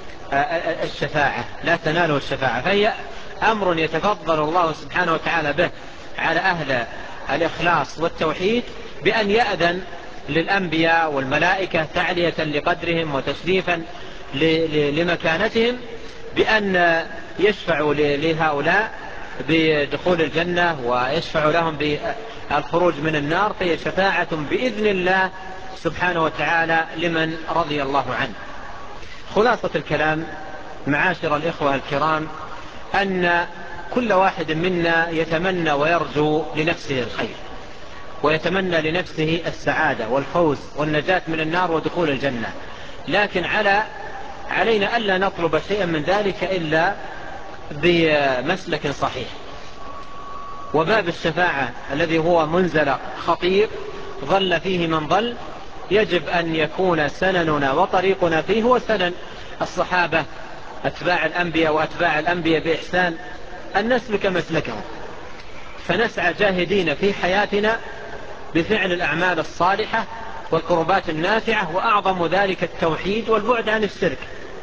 الشفاعة، فهي أمر يتفضل الله سبحانه وتعالى به على أهل الإخلاص والتوحيد، بأن يأذن للأنبياء والملائكة تعلية لقدرهم وتشريفا لمكانتهم، بأن يشفعوا لهؤلاء بدخول الجنة ويشفع لهم بالخروج من النار، فهي شفاعة بإذن الله سبحانه وتعالى لمن رضي الله عنه. خلاصة الكلام معاشر الإخوة الكرام، أن كل واحد منا يتمنى ويرجو لنفسه الخير، ويتمنى لنفسه السعادة والفوز والنجاة من النار ودخول الجنة، لكن علينا ألا نطلب شيئا من ذلك إلا بمسلك صحيح. وباب الشفاعة الذي هو منزلق خطير ضل فيه من ضل، يجب أن يكون سنننا وطريقنا فيه هو سنن الصحابة أتباع الأنبياء وأتباع الأنبياء بإحسان، أن نسلك مسلكهم، فنسعى جاهدين في حياتنا بفعل الأعمال الصالحة والقربات النافعة، وأعظم ذلك التوحيد والبعد عن الشرك،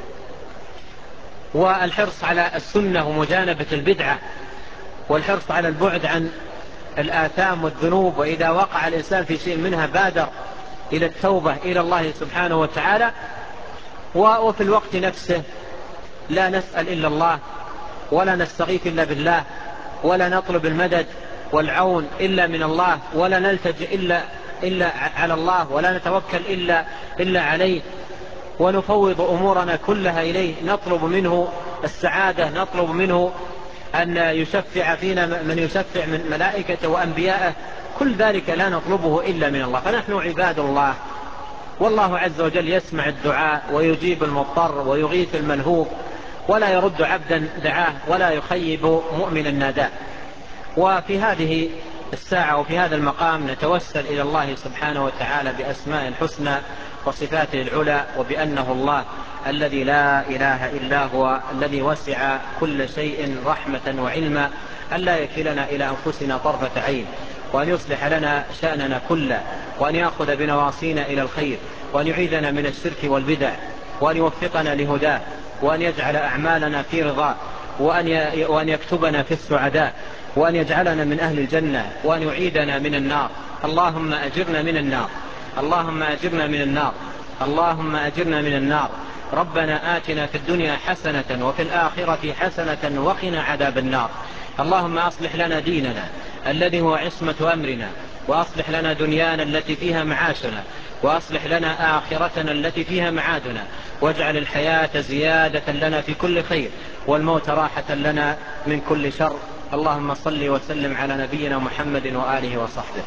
والحرص على السنة ومجانبة البدعة، والحرص على البعد عن الآثام والذنوب، وإذا وقع الإنسان في شيء منها بادر إلى التوبة إلى الله سبحانه وتعالى. وفي الوقت نفسه لا نسأل إلا الله، ولا نستغيث إلا بالله، ولا نطلب المدد والعون إلا من الله، ولا نلتجئ إلا على الله، ولا نتوكل إلا عليه، ونفوض أمورنا كلها إليه، نطلب منه السعادة، نطلب منه أن يشفع فينا من يشفع من ملائكته وأنبيائه، كل ذلك لا نطلبه إلا من الله. فنحن عباد الله، والله عز وجل يسمع الدعاء ويجيب المضطر ويغيث الملهوف، ولا يرد عبدا دعاه، ولا يخيب مؤمنا ناداه. وفي هذه الساعة وفي هذا المقام نتوسل إلى الله سبحانه وتعالى بأسماء الحسنى وصفاته العلى، وبأنه الله الذي لا إله إلا هو، الذي وسع كل شيء رحمة وعلما، أن لا يكلنا إلى أنفسنا طرفة عين، وأن يصلح لنا شأننا كله، وأن يأخذ بنواصينا إلى الخير، وأن يعيذنا من الشرك والبدع، وأن يوفقنا لهداه، وأن يجعل أعمالنا في رضاه، وأن يكتبنا في السعداء، وأن يجعلنا من أهل الجنة، وأن يعيدنا من النار. اللهم أجرنا من النار، اللهم أجرنا من النار، اللهم أجرنا من النار. ربنا آتنا في الدنيا حسنة وفي الآخرة حسنة وقنا عذاب النار. اللهم أصلح لنا ديننا الذي هو عصمة أمرنا، وأصلح لنا دنيانا التي فيها معاشنا، وأصلح لنا آخرتنا التي فيها معادنا، واجعل الحياة زيادة لنا في كل خير، والموت راحة لنا من كل شر. اللهم صل وسلم على نبينا محمد وآله وصحبه.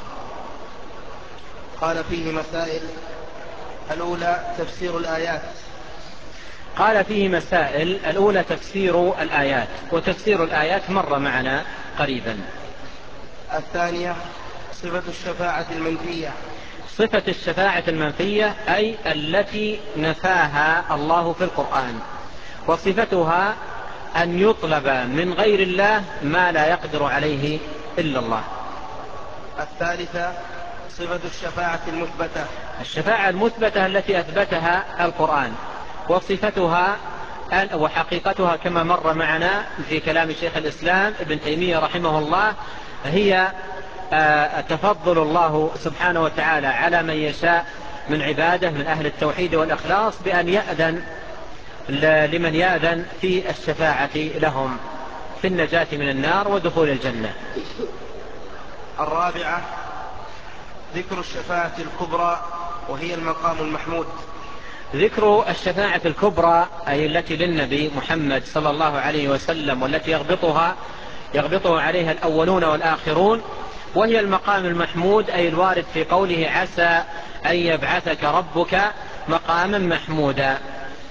قال فيه مسائل: الأولى تفسير الآيات. قال فيه مسائل: الأولى تفسير الآيات، وتفسير الآيات مر معنا قريبا. الثانية صفة الشفاعة المنفية. صفة الشفاعة المنفية أي التي نفاها الله في القرآن، وصفتها أن يطلب من غير الله ما لا يقدر عليه إلا الله. الثالثة صفة الشفاعة المثبتة. الشفاعة المثبتة التي أثبتها القرآن، وصفتها وحقيقتها كما مر معنا في كلام شيخ الإسلام ابن تيمية رحمه الله، هي تفضل الله سبحانه وتعالى على من يشاء من عباده من أهل التوحيد والإخلاص بأن يأذن لمن يأذن في الشفاعة لهم في النجاة من النار ودخول الجنة. الرابعة ذكر الشفاعة الكبرى وهي المقام المحمود. ذكر الشفاعة الكبرى أي التي للنبي محمد صلى الله عليه وسلم، والتي يغبطه عليها الأولون والآخرون، وهي المقام المحمود أي الوارد في قوله عسى أن يبعثك ربك مقاما محمودا.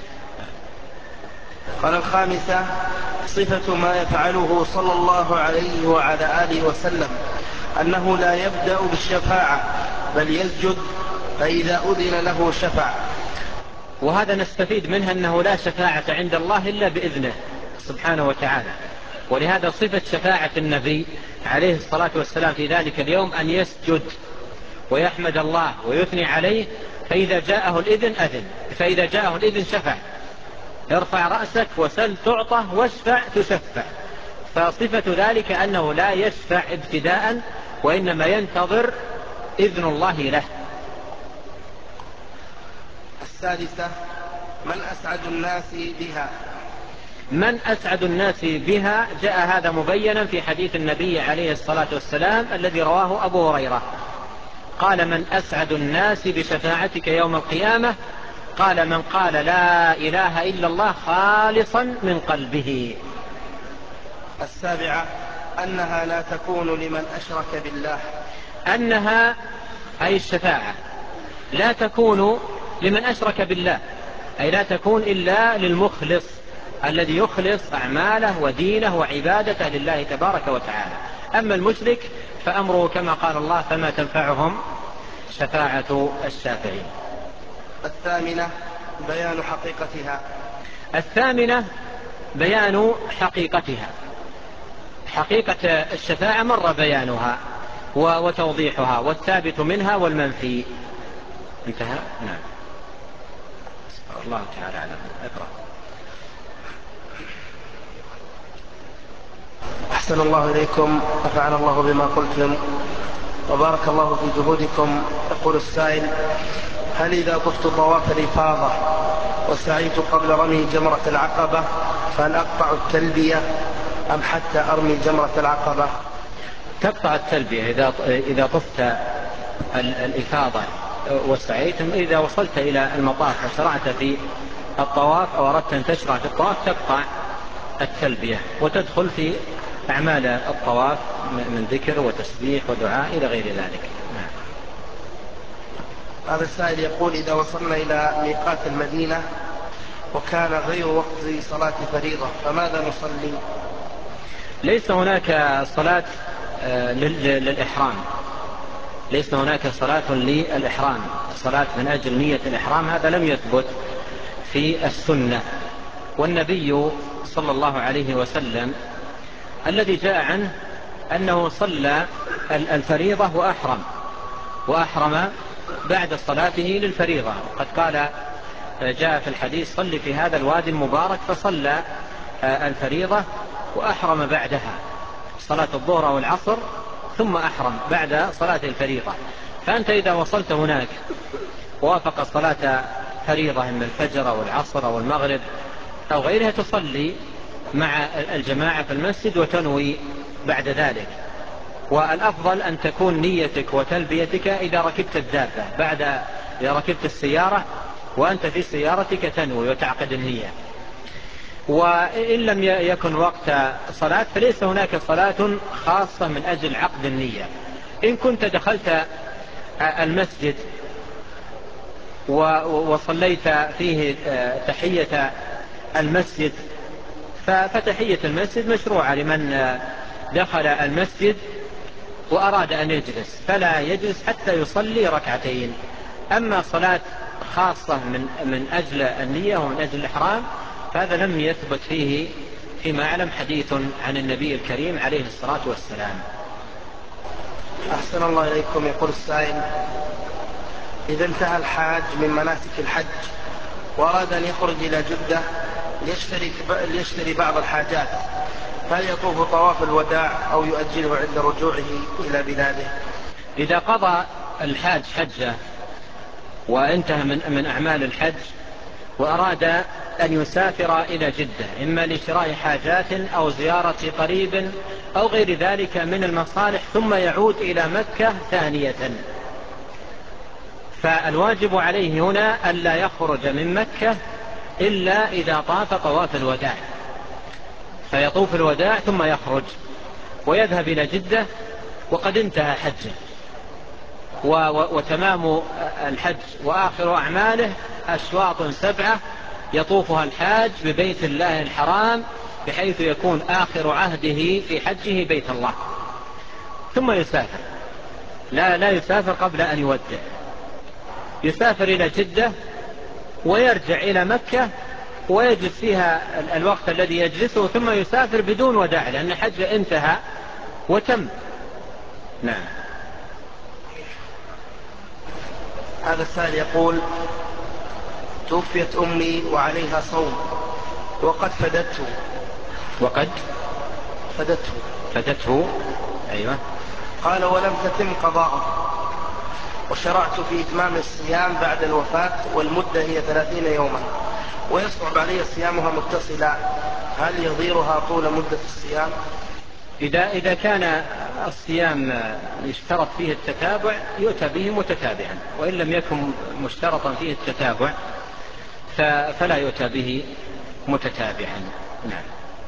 قال الخامسة: صفة ما يفعله صلى الله عليه وعلى آله وسلم أنه لا يبدأ بالشفاعة بل يسجد، فإذا أذن له شفع. وهذا نستفيد منها أنه لا شفاعة عند الله إلا بإذنه سبحانه وتعالى، ولهذا صفة شفاعة النبي عليه الصلاة والسلام في ذلك اليوم أن يسجد ويحمد الله ويثني عليه، فإذا جاءه الإذن أذن، فإذا جاءه الإذن شفع. ارفع رأسك وسل تعطى واشفع تشفع. فصفة ذلك أنه لا يشفع ابتداء، وإنما ينتظر إذن الله له. السادسة: من أسعد الناس بها. من أسعد الناس بها جاء هذا مبينا في حديث النبي عليه الصلاة والسلام الذي رواه أبو هريرة، قال: من أسعد الناس بشفاعتك يوم القيامة؟ قال: من قال لا إله إلا الله خالصا من قلبه. السابعة: أنها لا تكون لمن أشرك بالله. أنها أي الشفاعة لا تكون لمن أشرك بالله، أي لا تكون إلا للمخلص الذي يخلص أعماله ودينه وعبادته لله تبارك وتعالى. أما المشرك فأمره كما قال الله: فما تنفعهم شفاعة الشافعين. الثامنة: بيان حقيقتها. الثامنة: بيان حقيقتها. حقيقة الشفاعة مر بيانها وتوضيحها، والثابت منها والمنفي. انتهى. نعم. الله تعالى أعلم. اقرأ. أحسن الله إليكم، نفعنا الله بما قلتم وبارك الله في جهودكم. يقول السائل: هل إذا طفت طواف الإفاضة وسعيت قبل رمي جمرة العقبة فهل أقطع التلبية أم حتى أرمي جمرة العقبة؟ تقطع التلبية إذا طفت الإفاضة وسعيت. إذا وصلت إلى المطاف وشرعت في الطواف أو أردت أن تشرع في الطواف تقطع التلبية وتدخل في أعمال الطواف من ذكر وتسبيح ودعاء إلى غير ذلك. هذا السائل يقول: إذا وصلنا إلى ميقات المدينة وكان غير وقت صلاة فريضة فماذا نصلي؟ ليس هناك صلاة للإحرام، ليس هناك صلاة للإحرام، صلاة من أجل نية الإحرام، هذا لم يثبت في السنة. والنبي صلى الله عليه وسلم الذي جاء عنه أنه صلى الفريضة وأحرم بعد صلاته للفريضة، وقد قال جاء في الحديث: صل في هذا الوادي المبارك، فصلى الفريضة وأحرم بعدها صلاة الظهر والعصر، ثم أحرم بعد صلاة الفريضة. فأنت إذا وصلت هناك ووافق صلاة فريضة من الفجر أو العصر أو المغرب أو غيرها تصلي مع الجماعة في المسجد وتنوي بعد ذلك. والأفضل أن تكون نيتك وتلبيتك إذا ركبت الدابة، إذا ركبت السيارة وأنت في سيارتك تنوي وتعقد النية. وإن لم يكن وقت صلاة فليس هناك صلاة خاصة من أجل عقد النية. إن كنت دخلت المسجد وصليت فيه تحية المسجد فتحية المسجد مشروعة لمن دخل المسجد وأراد أن يجلس، فلا يجلس حتى يصلي ركعتين. أما صلاة خاصة من أجل النية ومن أجل الإحرام فهذا لم يثبت فيه فيما أعلم حديث عن النبي الكريم عليه الصلاة والسلام. أحسن الله إليكم. يقول السائل: إذا انتهى الحاج من مناسك الحج وأراد أن يخرج إلى جدة ليشتري بعض الحاجات، فهل يطوف طواف الوداع أو يؤجله عند رجوعه إلى بلاده؟ إذا قضى الحاج حجه وانتهى من أعمال الحج وأراد أن يسافر إلى جدة إما لشراء حاجات أو زيارة قريب أو غير ذلك من المصالح ثم يعود إلى مكة ثانية، فالواجب عليه هنا ألا يخرج من مكة إلا إذا طاف طواف الوداع، فيطوف الوداع ثم يخرج ويذهب إلى جدة وقد انتهى حجه. وتمام الحج وآخر أعماله أشواط 7 يطوفها الحاج ببيت الله الحرام، بحيث يكون آخر عهده في حجه بيت الله، ثم يسافر. لا يسافر قبل أن يودع، يسافر إلى جدة ويرجع إلى مكة ويجلس فيها الوقت الذي يجلسه، ثم يسافر بدون وداع، لأن حجه انتهى وتم. نعم. هذا السائل يقول: توفيت أمي وعليها صوم وقد فدته. أيوة. قال: ولم تتم قضاءه، وشرعت في إتمام الصيام بعد الوفاة، والمدة هي 30 يوما، ويصعب علي صيامها متصلا، هل يضيرها طول مدة الصيام؟ إذا كان الصيام يشترط فيه التتابع يؤتى به متتابعا، وإن لم يكن مشترطا فيه التتابع فلا يؤتى به متتابعا. نعم.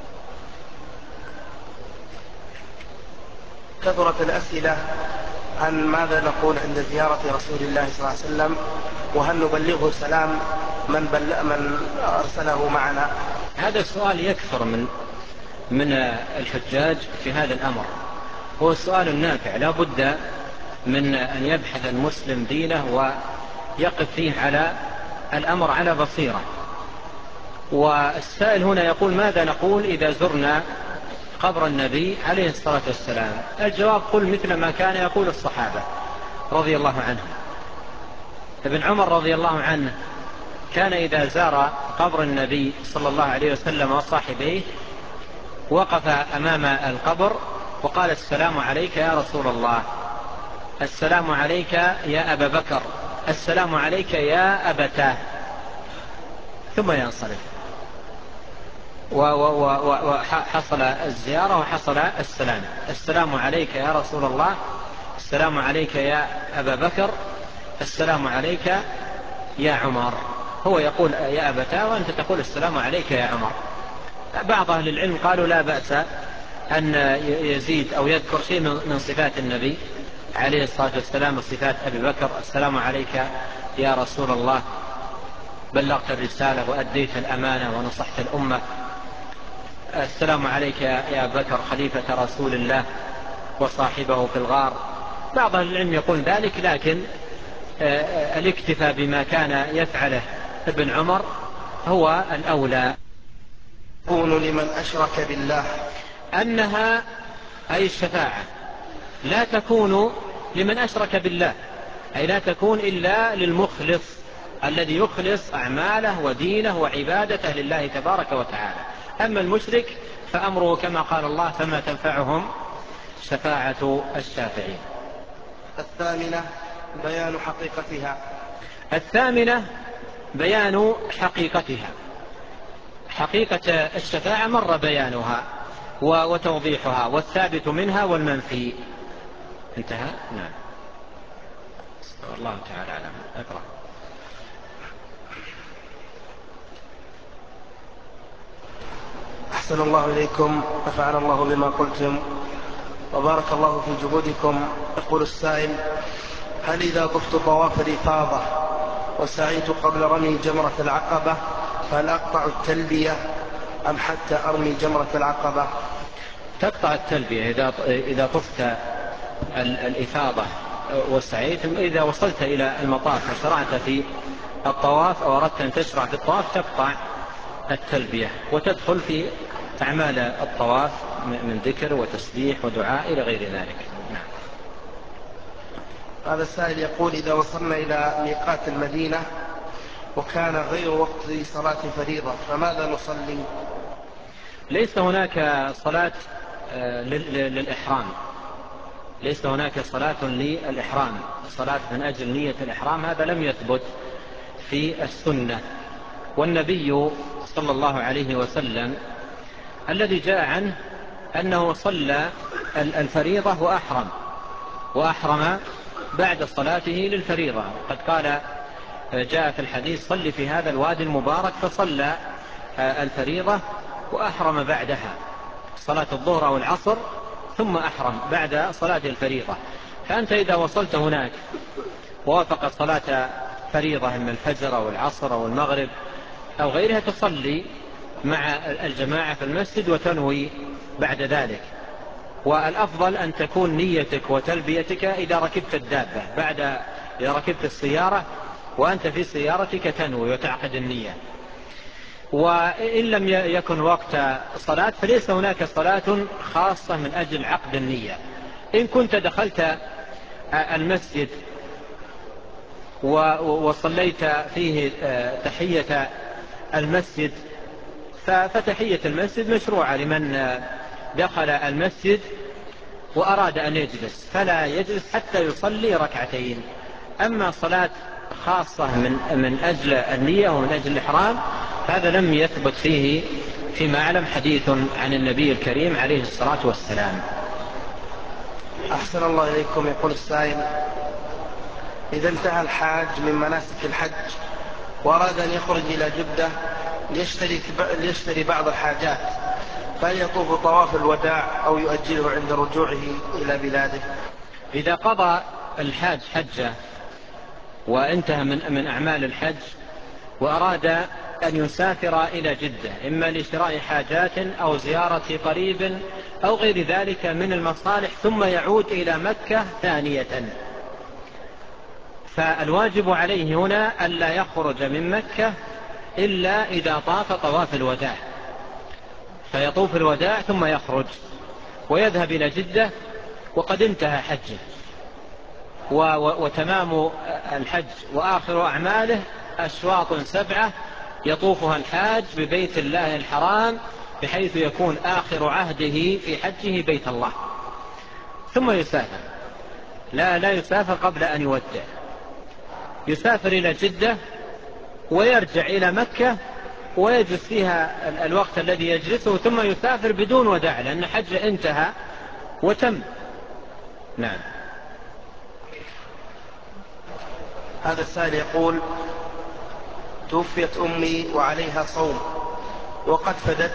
كثرت الأسئلة عن ماذا نقول عند زيارة رسول الله صلى الله عليه وسلم، وهل نبلغه سلام من أرسله معنا؟ هذا السؤال يكثر من الحجاج في هذا الأمر، هو السؤال النافع، لا بد من أن يبحث المسلم دينه ويقف فيه على الأمر على بصيرة. والسائل هنا يقول: ماذا نقول إذا زرنا قبر النبي عليه الصلاة والسلام؟ الجواب: قل مثل ما كان يقول الصحابة رضي الله عنهم. ابن عمر رضي الله عنه كان إذا زار قبر النبي صلى الله عليه وسلم وصاحبيه وقف أمام القبر وقال: السلام عليك يا رسول الله، السلام عليك يا أبا بكر، السلام عليك يا أبتاه، ثم ينصرف. وحصل الزيارة وحصل السلام. السلام عليك يا رسول الله، السلام عليك يا أبا بكر، السلام عليك يا عمر. هو يقول يا أبتاه وأنت تقول السلام عليك يا عمر. بعض أهل العلم قالوا لا بأس أن يزيد أو يذكر شيء من صفات النبي عليه الصلاة والسلام، صفات أبي بكر: السلام عليك يا رسول الله، بلغت الرسالة وأديت الأمانة ونصحت الأمة، السلام عليك يا بكر خليفة رسول الله وصاحبه في الغار. بعض أهل العلم يقول ذلك، لكن الاكتفاء بما كان يفعله ابن عمر هو الأولى. يكون لمن أشرك بالله أنها أي الشفاعة لا تكون لمن أشرك بالله، أي لا تكون إلا للمخلص الذي يخلص أعماله ودينه وعبادته لله تبارك وتعالى. أما المشرك فأمره كما قال الله: فما تنفعهم شفاعة الشافعين. الثامنة بيان حقيقتها. الثامنة بيان حقيقتها. حقيقة الشفاعة مر بيانها وتوضيحها، والثابت منها والمنفي. انتهى. نعم. الله تعالى أعلم. أقرأ. أحسن الله إليكم، نفعنا الله بما قلتم وبارك الله في جهودكم. يقول السائل: هل إذا طفت طواف الإفاضة وسعيت قبل رمي جمرة العقبة فهل أقطع التلبية أم حتى أرمي جمرة العقبة؟ تقطع التلبية إذا طفت الإفاضة وسعيت. إذا وصلت إلى المطاف وشرعت في الطواف أو أردت أن تشرع في الطواف تقطع التلبية وتدخل في أعمال الطواف من ذكر وتسبيح ودعاء إلى غير ذلك. نعم. هذا السائل يقول: إذا وصلنا إلى ميقات المدينة وكان غير وقت صلاة فريضة فماذا نصلي؟ ليس هناك صلاة للإحرام، ليس هناك صلاة للإحرام، صلاة من أجل نية الإحرام، هذا لم يثبت في السنة. والنبي صلى الله عليه وسلم الذي جاء عنه أنه صلى الفريضة وأحرم بعد صلاته للفريضة. قد قال جاء في الحديث: صل في هذا الوادي المبارك، فصلى الفريضة وأحرم بعدها، صلاة الظهر أو العصر، ثم أحرم بعد صلاة الفريضة. فأنت إذا وصلت هناك ووافقت صلاة فريضة من الفجر أو العصر أو المغرب أو غيرها، تصلي مع الجماعة في المسجد وتنوي بعد ذلك. والأفضل أن تكون نيتك وتلبيتك إذا ركبت الدابة، إذا ركبت السيارة وأنت في سيارتك تنوي وتعقد النية. وإن لم يكن وقت صلاة فليس هناك صلاة خاصة من أجل عقد النية. إن كنت دخلت المسجد وصليت فيه تحية المسجد، فتحية المسجد مشروعة لمن دخل المسجد وأراد أن يجلس، فلا يجلس حتى يصلي ركعتين. أما صلاة خاصة من أجل النية ومن أجل الإحرام، هذا لم يثبت فيه فيما أعلم حديث عن النبي الكريم عليه الصلاة والسلام. أحسن الله إليكم. يقول السائل: إذا انتهى الحاج من مناسك الحج وأراد أن يخرج إلى جدة ليشتري بعض الحاجات، فهل يطوف طواف الوداع أو يؤجله عند رجوعه إلى بلاده؟ إذا قضى الحاج حجه وانتهى من أعمال الحج وأراد أن يسافر إلى جدة، إما لشراء حاجات أو زيارة قريب أو غير ذلك من المصالح، ثم يعود إلى مكة ثانية، فالواجب عليه هنا ألا يخرج من مكة إلا إذا طاف طواف الوداع، فيطوف الوداع ثم يخرج ويذهب إلى جدة وقد انتهى حجه. وتمام الحج وآخر أعماله أشواط 7 يطوفها الحاج ببيت الله الحرام، بحيث يكون آخر عهده في حجه بيت الله، ثم يسافر. لا يسافر قبل أن يودع، يسافر إلى جدة ويرجع إلى مكة ويجلس فيها الوقت الذي يجلسه، ثم يسافر بدون وداع، لأن حجه انتهى وتم. نعم. هذا السائل يقول: توفيت أمي وعليها صوم وقد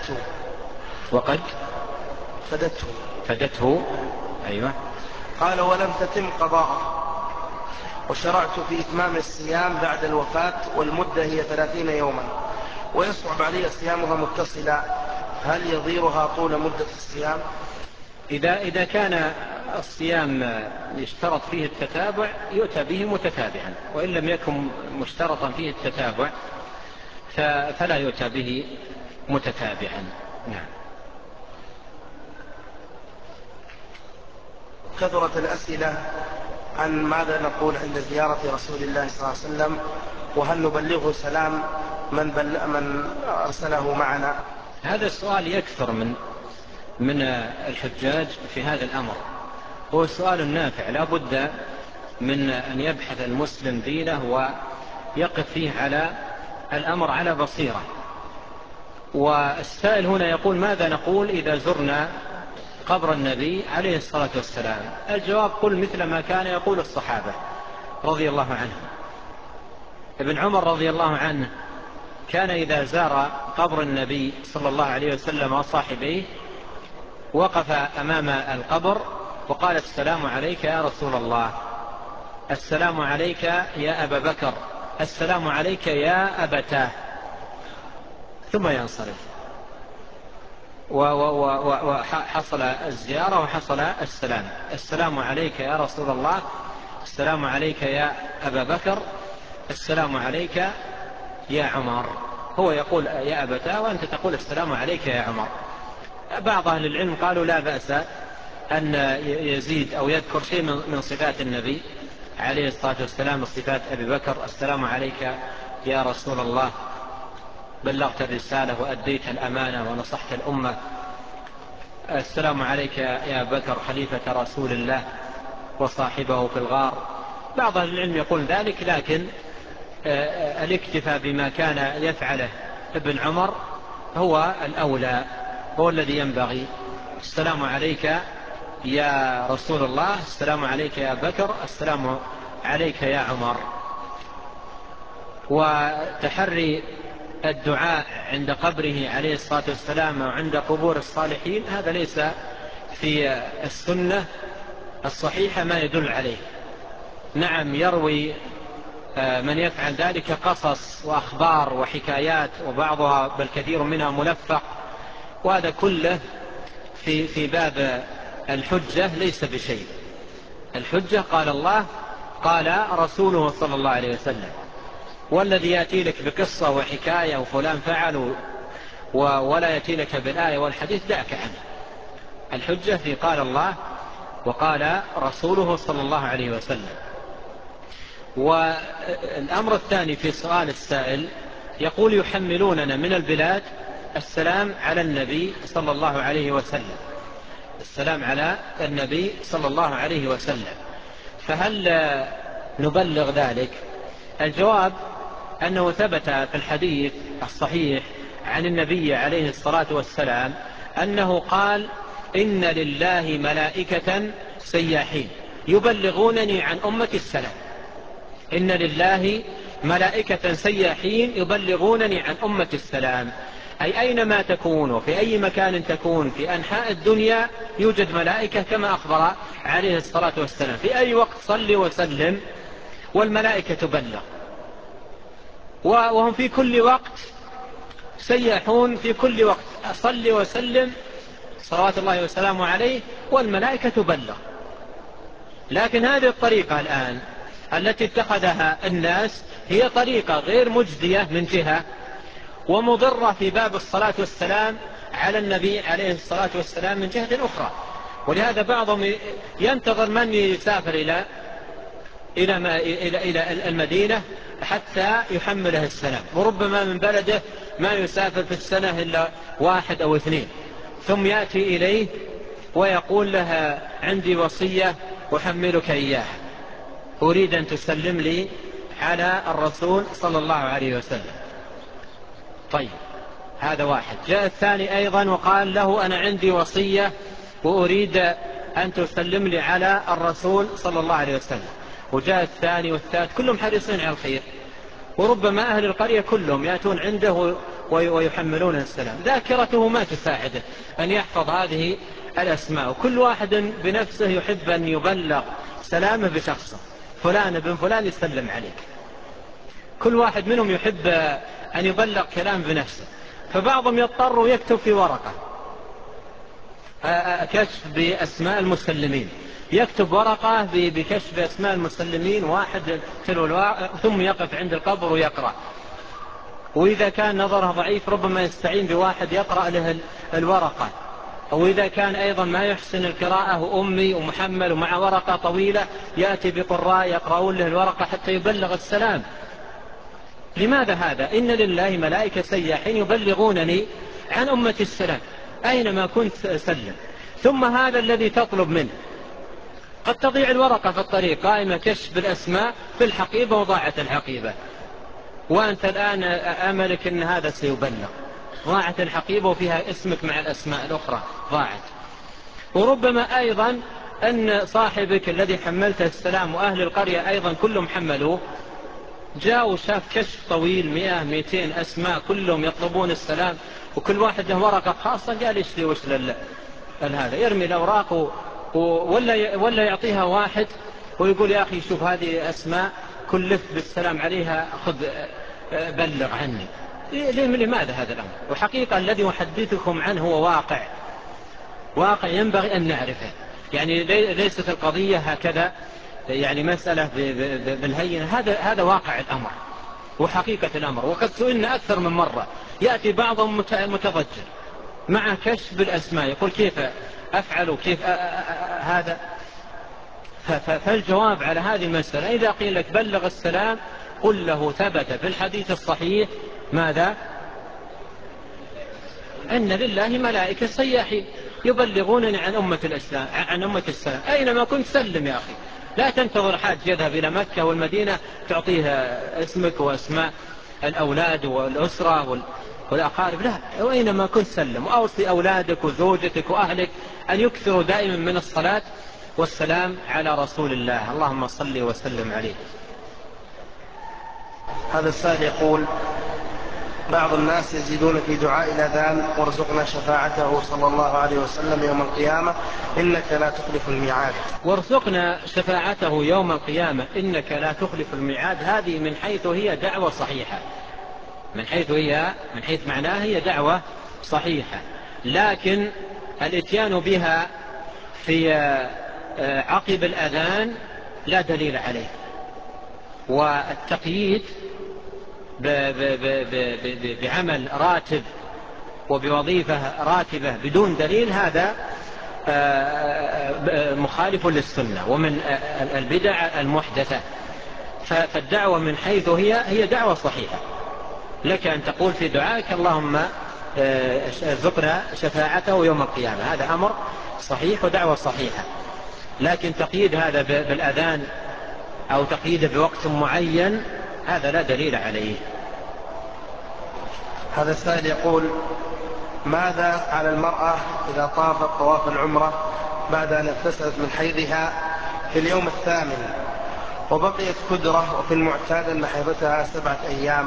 فدته. أيوة. قال: ولم تتم قضاءه، وشرعت في إتمام الصيام بعد الوفاة، والمدة هي 30 يوما، ويصعب علي صيامها متصلا، هل يضيرها طول مدة الصيام؟ إذا كان الصيام يشترط فيه التتابع يؤتى به متتابعا، وإن لم يكن مشترطا فيه التتابع فلا يؤتى به متتابعا. نعم. كثرت الأسئلة عن ماذا نقول عند زيارة رسول الله صلى الله عليه وسلم، وهل نبلغه سلام من أرسله معنا؟ هذا السؤال يكثر من الحجاج في هذا الأمر، هو سؤال نافع، لا بد من أن يبحث المسلم دينه ويقف فيه على الأمر على بصيرة. والسائل هنا يقول: ماذا نقول إذا زرنا قبر النبي عليه الصلاة والسلام؟ الجواب: قل مثل ما كان يقول الصحابة رضي الله عنهم. ابن عمر رضي الله عنه كان إذا زار قبر النبي صلى الله عليه وسلم وصاحبيه وقف أمام القبر وقال: السلام عليك يا رسول الله، السلام عليك يا أبا بكر، السلام عليك يا أبتاه، ثم ينصرف، وحصل الزيارة وحصل السلام. السلام عليك يا رسول الله، السلام عليك يا أبا بكر، السلام عليك يا عمر. هو يقول يا أبتاه وأنت تقول السلام عليك يا عمر. بعض أهل العلم قالوا لا بأس أن يزيد أو يذكر شيء من صفات النبي عليه الصلاة والسلام، صفات أبي بكر: السلام عليك يا رسول الله، بلغت الرسالة وأديت الأمانة ونصحت الأمة، السلام عليك يا بكر خليفة رسول الله وصاحبه في الغار. بعض أهل العلم يقول ذلك، لكن الاكتفاء بما كان يفعله ابن عمر هو الأولى، هو الذي ينبغي. السلام عليك يا رسول الله، السلام عليك يا بكر، السلام عليك يا عمر. وتحري الدعاء عند قبره عليه الصلاة والسلام وعند قبور الصالحين هذا ليس في السنة الصحيحة ما يدل عليه. نعم، يروي من يفعل ذلك قصص وأخبار وحكايات، وبعضها بل كثير منها ملفق، وهذا كله في باب الحجة ليس بشيء. الحجة قال الله قال رسوله صلى الله عليه وسلم. والذي يأتي لك بقصة وحكاية وفلان فعل ولا يأتي لك بالآية والحديث دعك عنه. الحجة في قال الله وقال رسوله صلى الله عليه وسلم. والأمر الثاني في سؤال السائل يقول يحملوننا من البلاد السلام على النبي صلى الله عليه وسلم، السلام على النبي صلى الله عليه وسلم، فهل نبلغ ذلك؟ الجواب أنه ثبت في الحديث الصحيح عن النبي عليه الصلاة والسلام أنه قال إن لله ملائكة سياحين يبلغونني عن أمتي السلام. إن لله ملائكة سياحين يبلغونني عن أمتي السلام، أي أينما تكون وفي أي مكان تكون في أنحاء الدنيا يوجد ملائكة كما أخبر عليه الصلاة والسلام. في أي وقت صل وسلم والملائكة تبلغ، وهم في كل وقت سياحون، في كل وقت صل وسلم صلوات الله وسلامه عليه والملائكة تبلغ. لكن هذه الطريقة الآن التي اتخذها الناس هي طريقة غير مجدية من جهة، ومضرة في باب الصلاة والسلام على النبي عليه الصلاة والسلام من جهة أخرى. ولهذا بعضهم ينتظر من يسافر إلى المدينة حتى يحمله السلام، وربما من بلده ما يسافر في السنة إلا 1 أو 2، ثم يأتي إليه ويقول له عندي وصية أحملك إياها، أريد أن تسلم لي على الرسول صلى الله عليه وسلم. طيب، هذا واحد. جاء الثاني أيضا وقال له أنا عندي وصية وأريد أن تسلم لي على الرسول صلى الله عليه وسلم. وجاء الثاني والثالث كلهم حريصين على الخير، وربما أهل القرية كلهم يأتون عنده ويحملون السلام. ذاكرته ما تساعده أن يحفظ هذه الأسماء، وكل واحد بنفسه يحب أن يبلغ سلامه بشخصه، فلان ابن فلان يسلم عليك. كل واحد منهم يحب أن يبلغ كلام بنفسه، فبعضهم يضطر يكتب في ورقة كشف بأسماء المسلمين، يكتب ورقة بكشف أسماء المسلمين واحد ثم يقف عند القبر ويقرأ. وإذا كان نظره ضعيف ربما يستعين بواحد يقرأ له الورقة، أو إذا كان أيضا ما يحسن القراءة أمي ومحمل ومع ورقة طويلة يأتي بقراء يقرؤون له الورقة حتى يبلغ السلام. لماذا هذا؟ إن لله ملائكة سياحين يبلغونني عن أمة السلام أينما كنت سلم. ثم هذا الذي تطلب منه قد تضيع الورقة في الطريق قائمة كشف الأسماء في الحقيبة وضاعت الحقيبة، وأنت الآن أملك أن هذا سيبلغ، ضاعت الحقيبة وفيها اسمك مع الأسماء الأخرى ضاعت. وربما أيضا أن صاحبك الذي حملته السلام وأهل القرية أيضا كلهم حملوه، جاء وشاف كشف طويل 100-200 أسماء كلهم يطلبون السلام، وكل واحد له ورقة خاصة، قال ايش لي وش هذا، يرمي الأوراق ولا يعطيها واحد ويقول يا أخي شوف هذه أسماء كلفت بالسلام عليها، خذ بلغ عني. لماذا هذا الأمر؟ وحقيقة الذي أحدثكم عنه هو واقع ينبغي أن نعرفه. يعني ليست القضية هكذا يعني مسألة بالهينة، هذا واقع الأمر وحقيقة الأمر. وقد سئلنا أكثر من مرة، يأتي بعضهم متضجر مع كشف الأسماء يقول كيف أفعل وكيف هذا. فالجواب على هذه المسألة إذا قيل لك بلغ السلام قل له ثبت في الحديث الصحيح ماذا؟ أن لله ملائكة سياحين يبلغونني عن أمة السلام أينما كنت سلم يا أخي، لا تنتظر حاج يذهب إلى مكة والمدينة تعطيها اسمك واسماء الأولاد والأسرة والأقارب، لا، وإنما كن سلم. وأوصي أولادك وزوجتك وأهلك أن يكثروا دائما من الصلاة والسلام على رسول الله، اللهم صل وسلم عليه. هذا السائل يقول: بعض الناس يزيدون في دعاء الأذان: وارزقنا شفاعته صلى الله عليه وسلم يوم القيامة إنك لا تخلف الميعاد. وارزقنا شفاعته يوم القيامة إنك لا تخلف الميعاد، هذه من حيث هي دعوة صحيحة، من حيث معناها هي دعوة صحيحة، لكن الاتيان بها في عقب الأذان لا دليل عليه، والتقييد بعمل راتب وبوظيفة راتبة بدون دليل هذا مخالف للسنة ومن البدع المحدثة. فالدعوة من حيث هي دعوة صحيحة، لك أن تقول في دعائك: اللهم ارزقنا شفاعته يوم القيامة، هذا أمر صحيح ودعوة صحيحة، لكن تقييد هذا بالأذان أو تقييده بوقت معين هذا لا دليل عليه. هذا السائل يقول: ماذا على المرأة إذا طافت طواف العمرة بعد أن اغتسلت من حيضها في اليوم الثامن وبقيت كدرة، وفي المعتاد أن حيضتها 7 أيام؟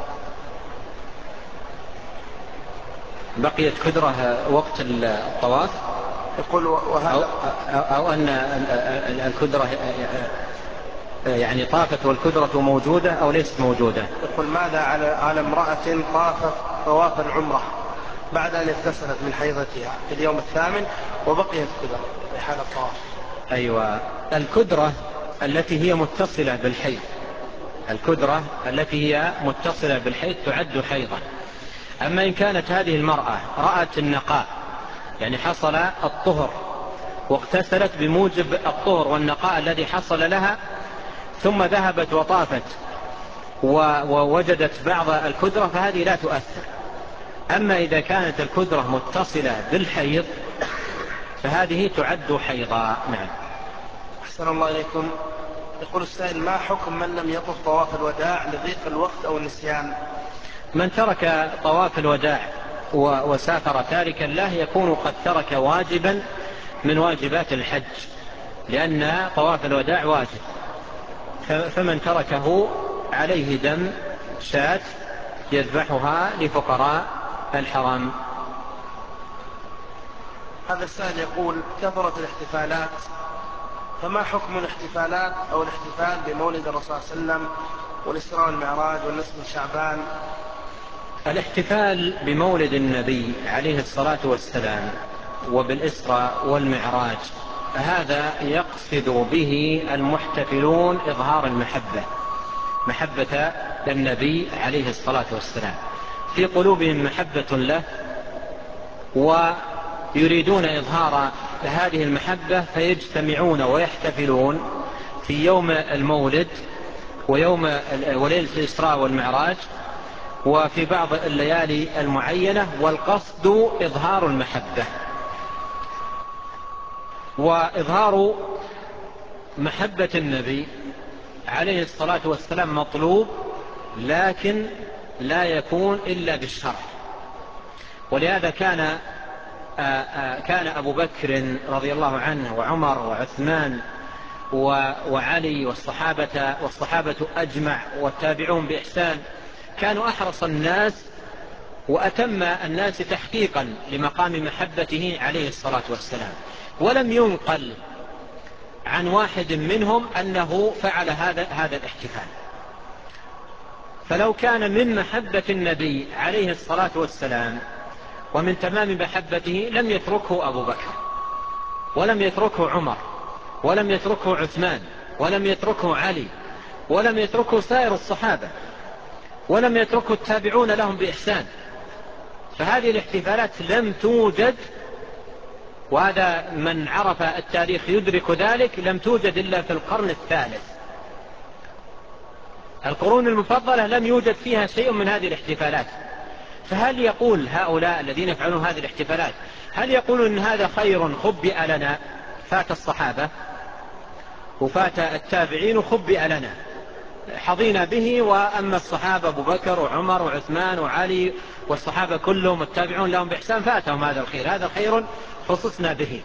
بقيت كدرة وقت الطواف، يقول وهذا أو أن الكدرة يعني طافت والكدرة موجودة أو ليست موجودة. يقول: ماذا على امرأة طافت طواف العمرة بعد أن اغتسلت من حيضتها في اليوم الثامن وبقيت كدرة في حال الطواف؟ أيوة، الكدرة التي هي متصلة بالحيض، الكدرة التي هي متصلة بالحيض تعد حيضا. أما إن كانت هذه المرأة رأت النقاء، يعني حصل الطهر واغتسلت بموجب الطهر والنقاء الذي حصل لها، ثم ذهبت وطافت ووجدت بعض الكدرة، فهذه لا تؤثر. أما إذا كانت الكدرة متصلة بالحيض فهذه تعد حيضا. نعم. أحسن الله إليكم. يقول السائل: ما حكم من لم يطف طواف الوداع لضيق الوقت أو النسيان؟ من ترك طواف الوداع وسافر تاركا له يكون قد ترك واجبا من واجبات الحج، لأن طواف الوداع واجب، فمن تركه عليه دم شاة يذبحها لفقراء الحرم. هذا السائل يقول: كثرت الاحتفالات، فما حكم الاحتفالات أو الاحتفال بمولد الرسول صلى الله عليه وسلم والإسراء والمعراج والنصف من شعبان؟ الاحتفال بمولد النبي عليه الصلاة والسلام وبالإسراء والمعراج هذا يقصد به المحتفلون إظهار المحبة، محبة النبي عليه الصلاة والسلام، في قلوبهم محبة له ويريدون إظهار هذه المحبة، فيجتمعون ويحتفلون في يوم المولد وليلة الإسراء والمعراج وفي بعض الليالي المعينة، والقصد إظهار المحبة. وإظهار محبة النبي عليه الصلاة والسلام مطلوب، لكن لا يكون إلا بالشرع. ولهذا كان أبو بكر رضي الله عنه وعمر وعثمان وعلي والصحابة أجمع والتابعون بإحسان كانوا أحرص الناس وأتم الناس تحقيقا لمقام محبته عليه الصلاة والسلام، ولم ينقل عن واحد منهم أنه فعل هذا الاحتفال. فلو كان من محبة النبي عليه الصلاة والسلام ومن تمام محبته لم يتركه أبو بكر ولم يتركه عمر ولم يتركه عثمان ولم يتركه علي ولم يتركه سائر الصحابة ولم يتركه التابعون لهم بإحسان. فهذه الاحتفالات لم توجد، وهذا من عرف التاريخ يدرك ذلك، لم توجد إلا في القرن الثالث. القرون المفضلة لم يوجد فيها شيء من هذه الاحتفالات. فهل يقول هؤلاء الذين يفعلون هذه الاحتفالات هل يقولون إن هذا خير خبئ لنا؟ فات الصحابة وفات التابعين وخبئ لنا، حظينا به، وأما الصحابة أبو بكر وعمر وعثمان وعلي والصحابة كلهم والتابعون لهم بإحسان فاتهم هذا الخير، هذا خير خصصنا به.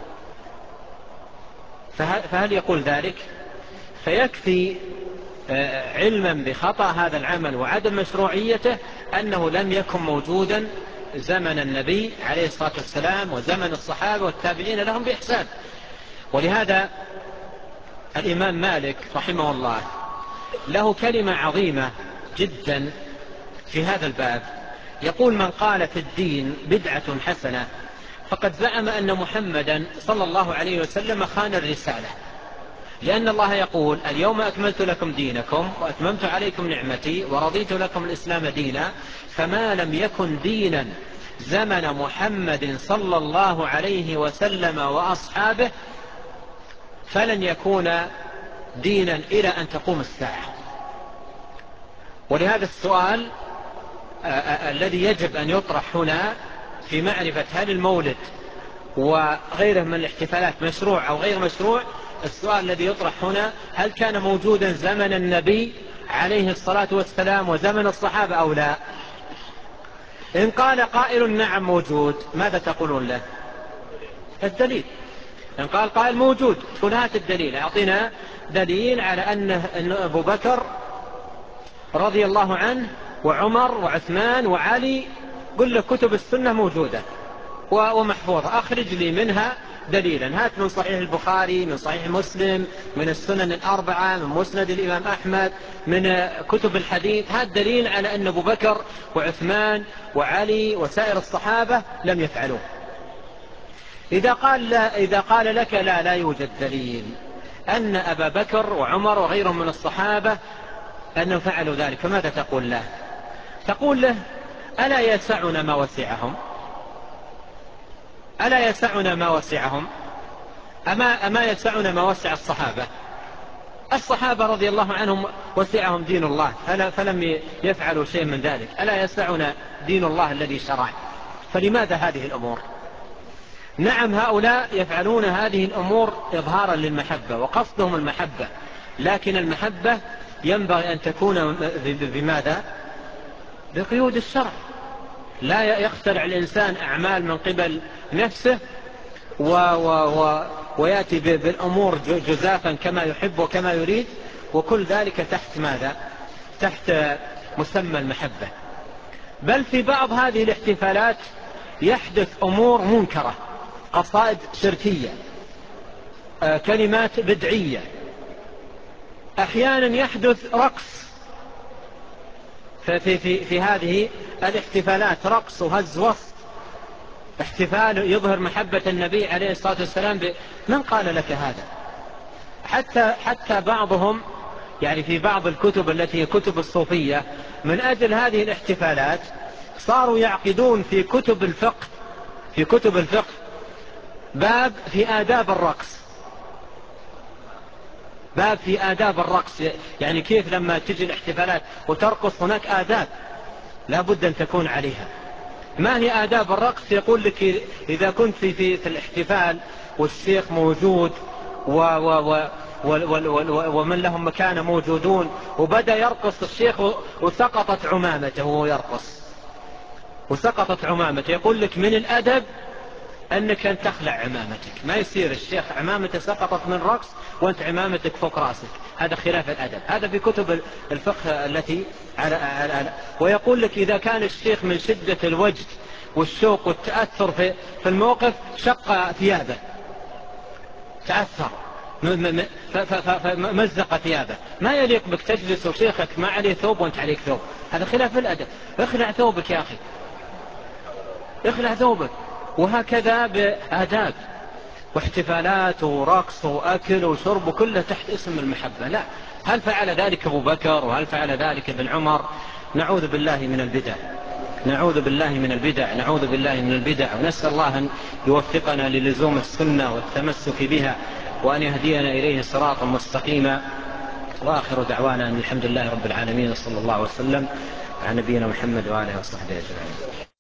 فهل يقول ذلك؟ فيكفي علما بخطأ هذا العمل وعدم مشروعيته أنه لم يكن موجودا زمن النبي عليه الصلاة والسلام وزمن الصحابة والتابعين لهم بإحسان. ولهذا الإمام مالك رحمه الله له كلمة عظيمة جدا في هذا الباب، يقول: من قال في الدين بدعة حسنة فقد زعم أن محمدا صلى الله عليه وسلم خان الرسالة، لأن الله يقول: اليوم أكملت لكم دينكم وأتممت عليكم نعمتي ورضيت لكم الإسلام دينا، فما لم يكن دينا زمن محمد صلى الله عليه وسلم وأصحابه فلن يكون دينا إلى أن تقوم الساعة. ولهذا السؤال الذي يجب أن يطرح هنا في معرفة هل المولد وغيره من الاحتفالات مشروع أو غير مشروع، السؤال الذي يطرح هنا: هل كان موجودا زمن النبي عليه الصلاة والسلام وزمن الصحابة أو لا؟ إن قال قائل نعم موجود، ماذا تقولون له؟ الدليل. إن قال قائل موجود، تقول هات الدليل، أعطينا دليل على أن أبو بكر رضي الله عنه وعمر وعثمان وعلي، قل له كتب السنة موجودة ومحفوظة، أخرج لي منها دليلا، هات من صحيح البخاري، من صحيح مسلم، من السنن الأربعة، من مسند الإمام أحمد، من كتب الحديث، هات دليل على أن أبو بكر وعثمان وعلي وسائر الصحابة لم يفعلوه. إذا قال لك لا يوجد دليل أن أبا بكر وعمر وغيرهم من الصحابة أنهم فعلوا ذلك، فماذا تقول له؟ تقول له: ألا يسعنا ما وسعهم؟ ألا يسعنا ما وسعهم؟ أما يسعنا ما وسع الصحابة؟ الصحابة رضي الله عنهم وسعهم دين الله فلم يفعلوا شيء من ذلك. ألا يسعنا دين الله الذي شرع؟ فلماذا هذه الأمور؟ نعم، هؤلاء يفعلون هذه الأمور إظهارا للمحبة وقصدهم المحبة، لكن المحبة ينبغي أن تكون بماذا؟ بقيود الشرع. لا يخترع الإنسان أعمال من قبل نفسه ويأتي بالأمور جزافا كما يحب وكما يريد، وكل ذلك تحت ماذا؟ تحت مسمى المحبة. بل في بعض هذه الاحتفالات يحدث أمور منكرة، قصائد شركية، كلمات بدعية، أحيانا يحدث رقص في هذه الاحتفالات، رقص وهز وسط، احتفال يظهر محبة النبي عليه الصلاة والسلام. من قال لك هذا؟ حتى بعضهم يعني في بعض الكتب التي هي كتب الصوفية، من أجل هذه الاحتفالات صاروا يعقدون في كتب الفقه باب في آداب الرقص، باب في آداب الرقص، يعني كيف لما تجي الاحتفالات وترقص هناك آداب لا بد أن تكون عليها. ما هي آداب الرقص؟ يقول لك: إذا كنت في الاحتفال والشيخ موجود ومن لهم مكانة موجودون، وبدأ يرقص الشيخ وسقطت عمامته وهو يرقص، وسقطت عمامته، يقول لك من الأدب أنك أن تخلع عمامتك. ما يصير الشيخ عمامته سقطت من رقص وأنت عمامتك فوق رأسك، هذا خلاف الأدب. هذا في كتب الفقه التي ويقول لك: إذا كان الشيخ من شدة الوجد والشوق والتأثر في الموقف شق ثيابه، تأثر فمزق ثيابه. ما يليق بك تجلس وشيخك ما عليه ثوب وأنت عليك ثوب، هذا خلاف الأدب. اخلع ثوبك يا أخي، اخلع ثوبك. وهكذا بآداب واحتفالات ورقص وأكل وشرب كله تحت اسم المحبة. لا، هل فعل ذلك أبو بكر وهل فعل ذلك ابن عمر؟ نعوذ بالله من البدع، نعوذ بالله من البدع، نعوذ بالله من البدع، ونسأل الله أن يوفقنا للزوم السنة والتمسك بها وأن يهدينا إليه صراطا مستقيما. وآخر دعوانا أن الحمد لله رب العالمين، صلى الله وسلم على نبينا محمد وآله وصحبه أجمعين.